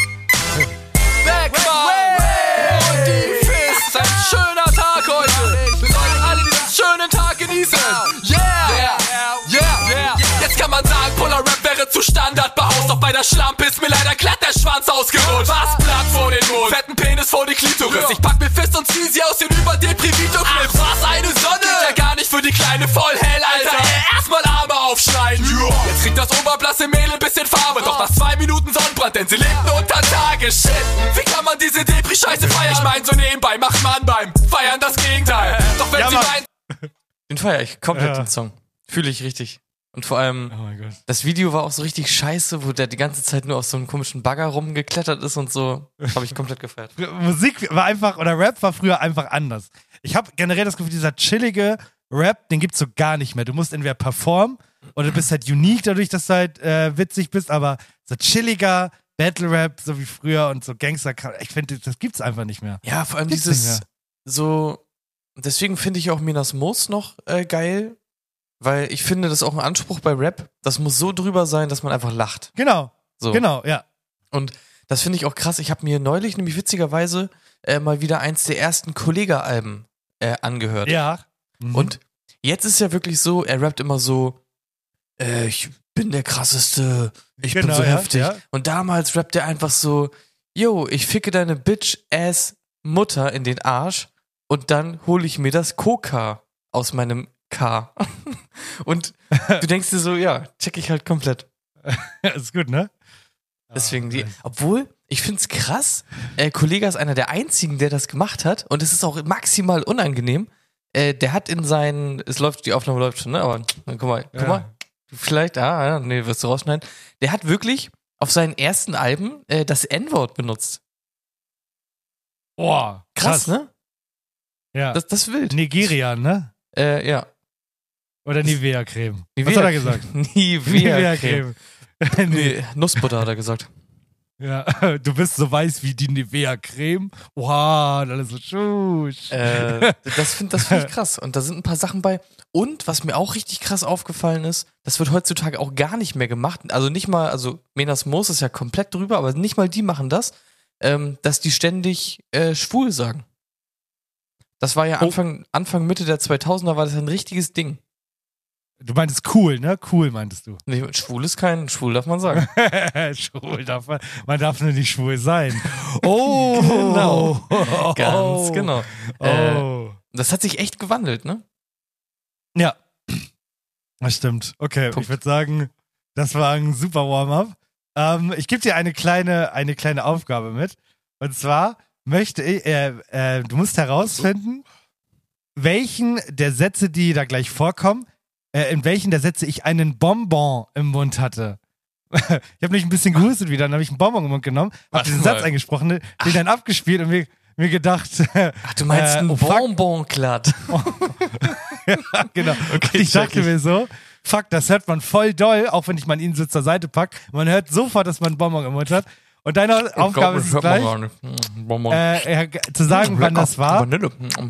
Weg, Mann! Und die Fist, ein schöner Tag heute. Wir sollen alle diesen schönen Tag genießen. Yeah! Yeah! Yeah! Jetzt kann man sagen, Polar-Rap wäre zu Standard behaust. Doch bei der Schlampe ist mir leider glatt der Schwanz ausgerutscht. Was Blatt vor den Mund, fetten Penis vor die Klitoris. Ich pack mir Fist und zieh sie aus den Überdeprivito-Clips. Was eine Sonne! Geht ja gar nicht für die kleine voll hell, Alter. Ey, erstmal Arme aufschneiden. Jetzt kriegt das oberblasse Mädel ein bisschen Farbe. Doch nach zwei Minuten Sonnenbrand, denn sie lebten unter Tage. Shit, wie kann man diese Depri-Scheiße feiern? Ich mein, so nebenbei macht man beim Feiern das Gegenteil. Doch wenn Ja, sie Mann. meint, Den feiere ich komplett, Ja. den Song. Fühle ich richtig. Und vor allem, Oh mein Gott. das Video war auch so richtig scheiße, wo der die ganze Zeit nur auf so einem komischen Bagger rumgeklettert ist und so. Habe ich komplett gefeiert. Musik war einfach, oder Rap war früher einfach anders. Ich habe generell das Gefühl, dieser chillige Rap, den gibt's so gar nicht mehr. Du musst entweder performen oder du bist halt unique dadurch, dass du halt äh, witzig bist, aber so chilliger Battle-Rap, so wie früher und so Gangster, ich finde, das gibt's einfach nicht mehr. Ja, vor allem Gibt's nicht dieses mehr. so. Deswegen finde ich auch Minas Moos noch äh, geil, weil ich finde, das ist auch ein Anspruch bei Rap. Das muss so drüber sein, dass man einfach lacht. Genau, So. genau, ja. Und das finde ich auch krass. Ich habe mir neulich, nämlich witzigerweise, äh, mal wieder eins der ersten Kollega-Alben äh, angehört. Ja. Mhm. Und jetzt ist ja wirklich so, er rappt immer so, äh, ich bin der krasseste, ich bin Genau, so ja, heftig. ja. Und damals rappt er einfach so, yo, ich ficke deine Bitch-Ass-Mutter in den Arsch und dann hole ich mir das Coca aus meinem K. Und Du denkst dir so, ja, check ich halt komplett. Ist gut, ne? Deswegen die, obwohl, ich find's krass, äh, Kollege ist einer der einzigen, der das gemacht hat und es ist auch maximal unangenehm. Äh, der hat in seinen, es läuft, die Aufnahme läuft schon, ne? Aber guck mal, guck Ja. mal, vielleicht, ah, ja, nee, wirst du rausschneiden. Der hat wirklich auf seinen ersten Alben äh, das N-Wort benutzt. Boah, Krass, ne? Ja. Das, das ist wild. Nigerian, ne? Äh, ja. Oder Nivea-Creme. Was Nivea- hat er gesagt? Nivea-Creme. nee. Nee, Nussbutter hat er gesagt. Ja, du bist so weiß wie die Nivea-Creme. Wow, das ist so schusch. Äh, das finde das find ich krass. Und da sind ein paar Sachen bei. Und was mir auch richtig krass aufgefallen ist, das wird heutzutage auch gar nicht mehr gemacht. Also nicht mal, also Menas Moos ist ja komplett drüber, aber nicht mal die machen das, ähm, dass die ständig äh, schwul sagen. Das war ja Anfang, Anfang Mitte der zweitausender war das ein richtiges Ding. Du meintest cool, ne? Cool meintest du. Nee, schwul ist kein, schwul darf man sagen. Schwul darf man, man darf nur nicht schwul sein. Oh, Genau. Ganz genau. Oh. Äh, das hat sich echt gewandelt, ne? Ja, das stimmt. Okay, Punkt. ich würde sagen, das war ein super Warm-up. Ähm, ich gebe dir eine kleine, eine kleine Aufgabe mit. Und zwar möchte ich, äh, äh, du musst herausfinden, welchen der Sätze, die da gleich vorkommen, äh, in welchen der Sätze ich einen Bonbon im Mund hatte. Ich habe mich ein bisschen gehustet wieder, dann habe ich einen Bonbon im Mund genommen, habe Warte diesen mal. Satz eingesprochen, den dann abgespielt und mir, mir gedacht. Ach, du meinst äh, ein oh, fuck. Bonbon-Glatt. Ja, genau. Okay, und ich dachte check ich. mir so, fuck, das hört man voll doll, auch wenn ich mal ihn so zur Seite pack. Man hört sofort, dass man einen Bonbon im Mund hat. Und deine Oh Aufgabe ist es gleich, äh, äh, zu sagen, wann das war. Vanille.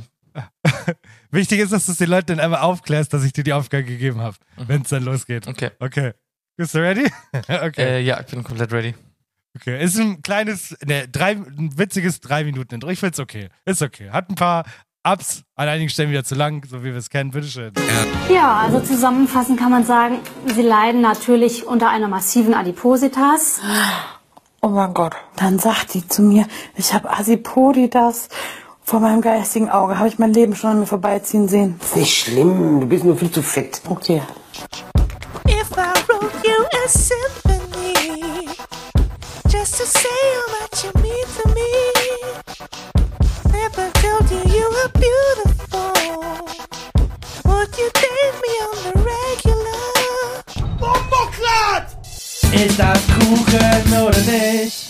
Wichtig ist, dass du es den Leuten dann einmal aufklärst, dass ich dir die Aufgabe gegeben habe, wenn es dann losgeht. Okay. Okay. Bist du ready? Okay. Äh, ja, ich bin komplett ready. Okay. Ist ein kleines, ne, drei, ein witziges drei Minuten Intro. Ich find's okay. Ist okay. Hat ein paar Ups, an einigen Stellen wieder zu lang, so wie wir es kennen. Bitteschön. Ja, also zusammenfassend kann man sagen, sie leiden natürlich unter einer massiven Adipositas. Oh mein Gott. Dann sagt die zu mir, ich habe Asipoditas. Vor meinem geistigen Auge habe ich mein Leben schon an mir vorbeiziehen sehen. Ist nicht schlimm, du bist nur viel zu fett. Okay. If I wrote you a symphony, just to say how much you mean to me, never told you you were beautiful, would you date me on the regular? Bomboklat! Ist das Kuchen oder nicht?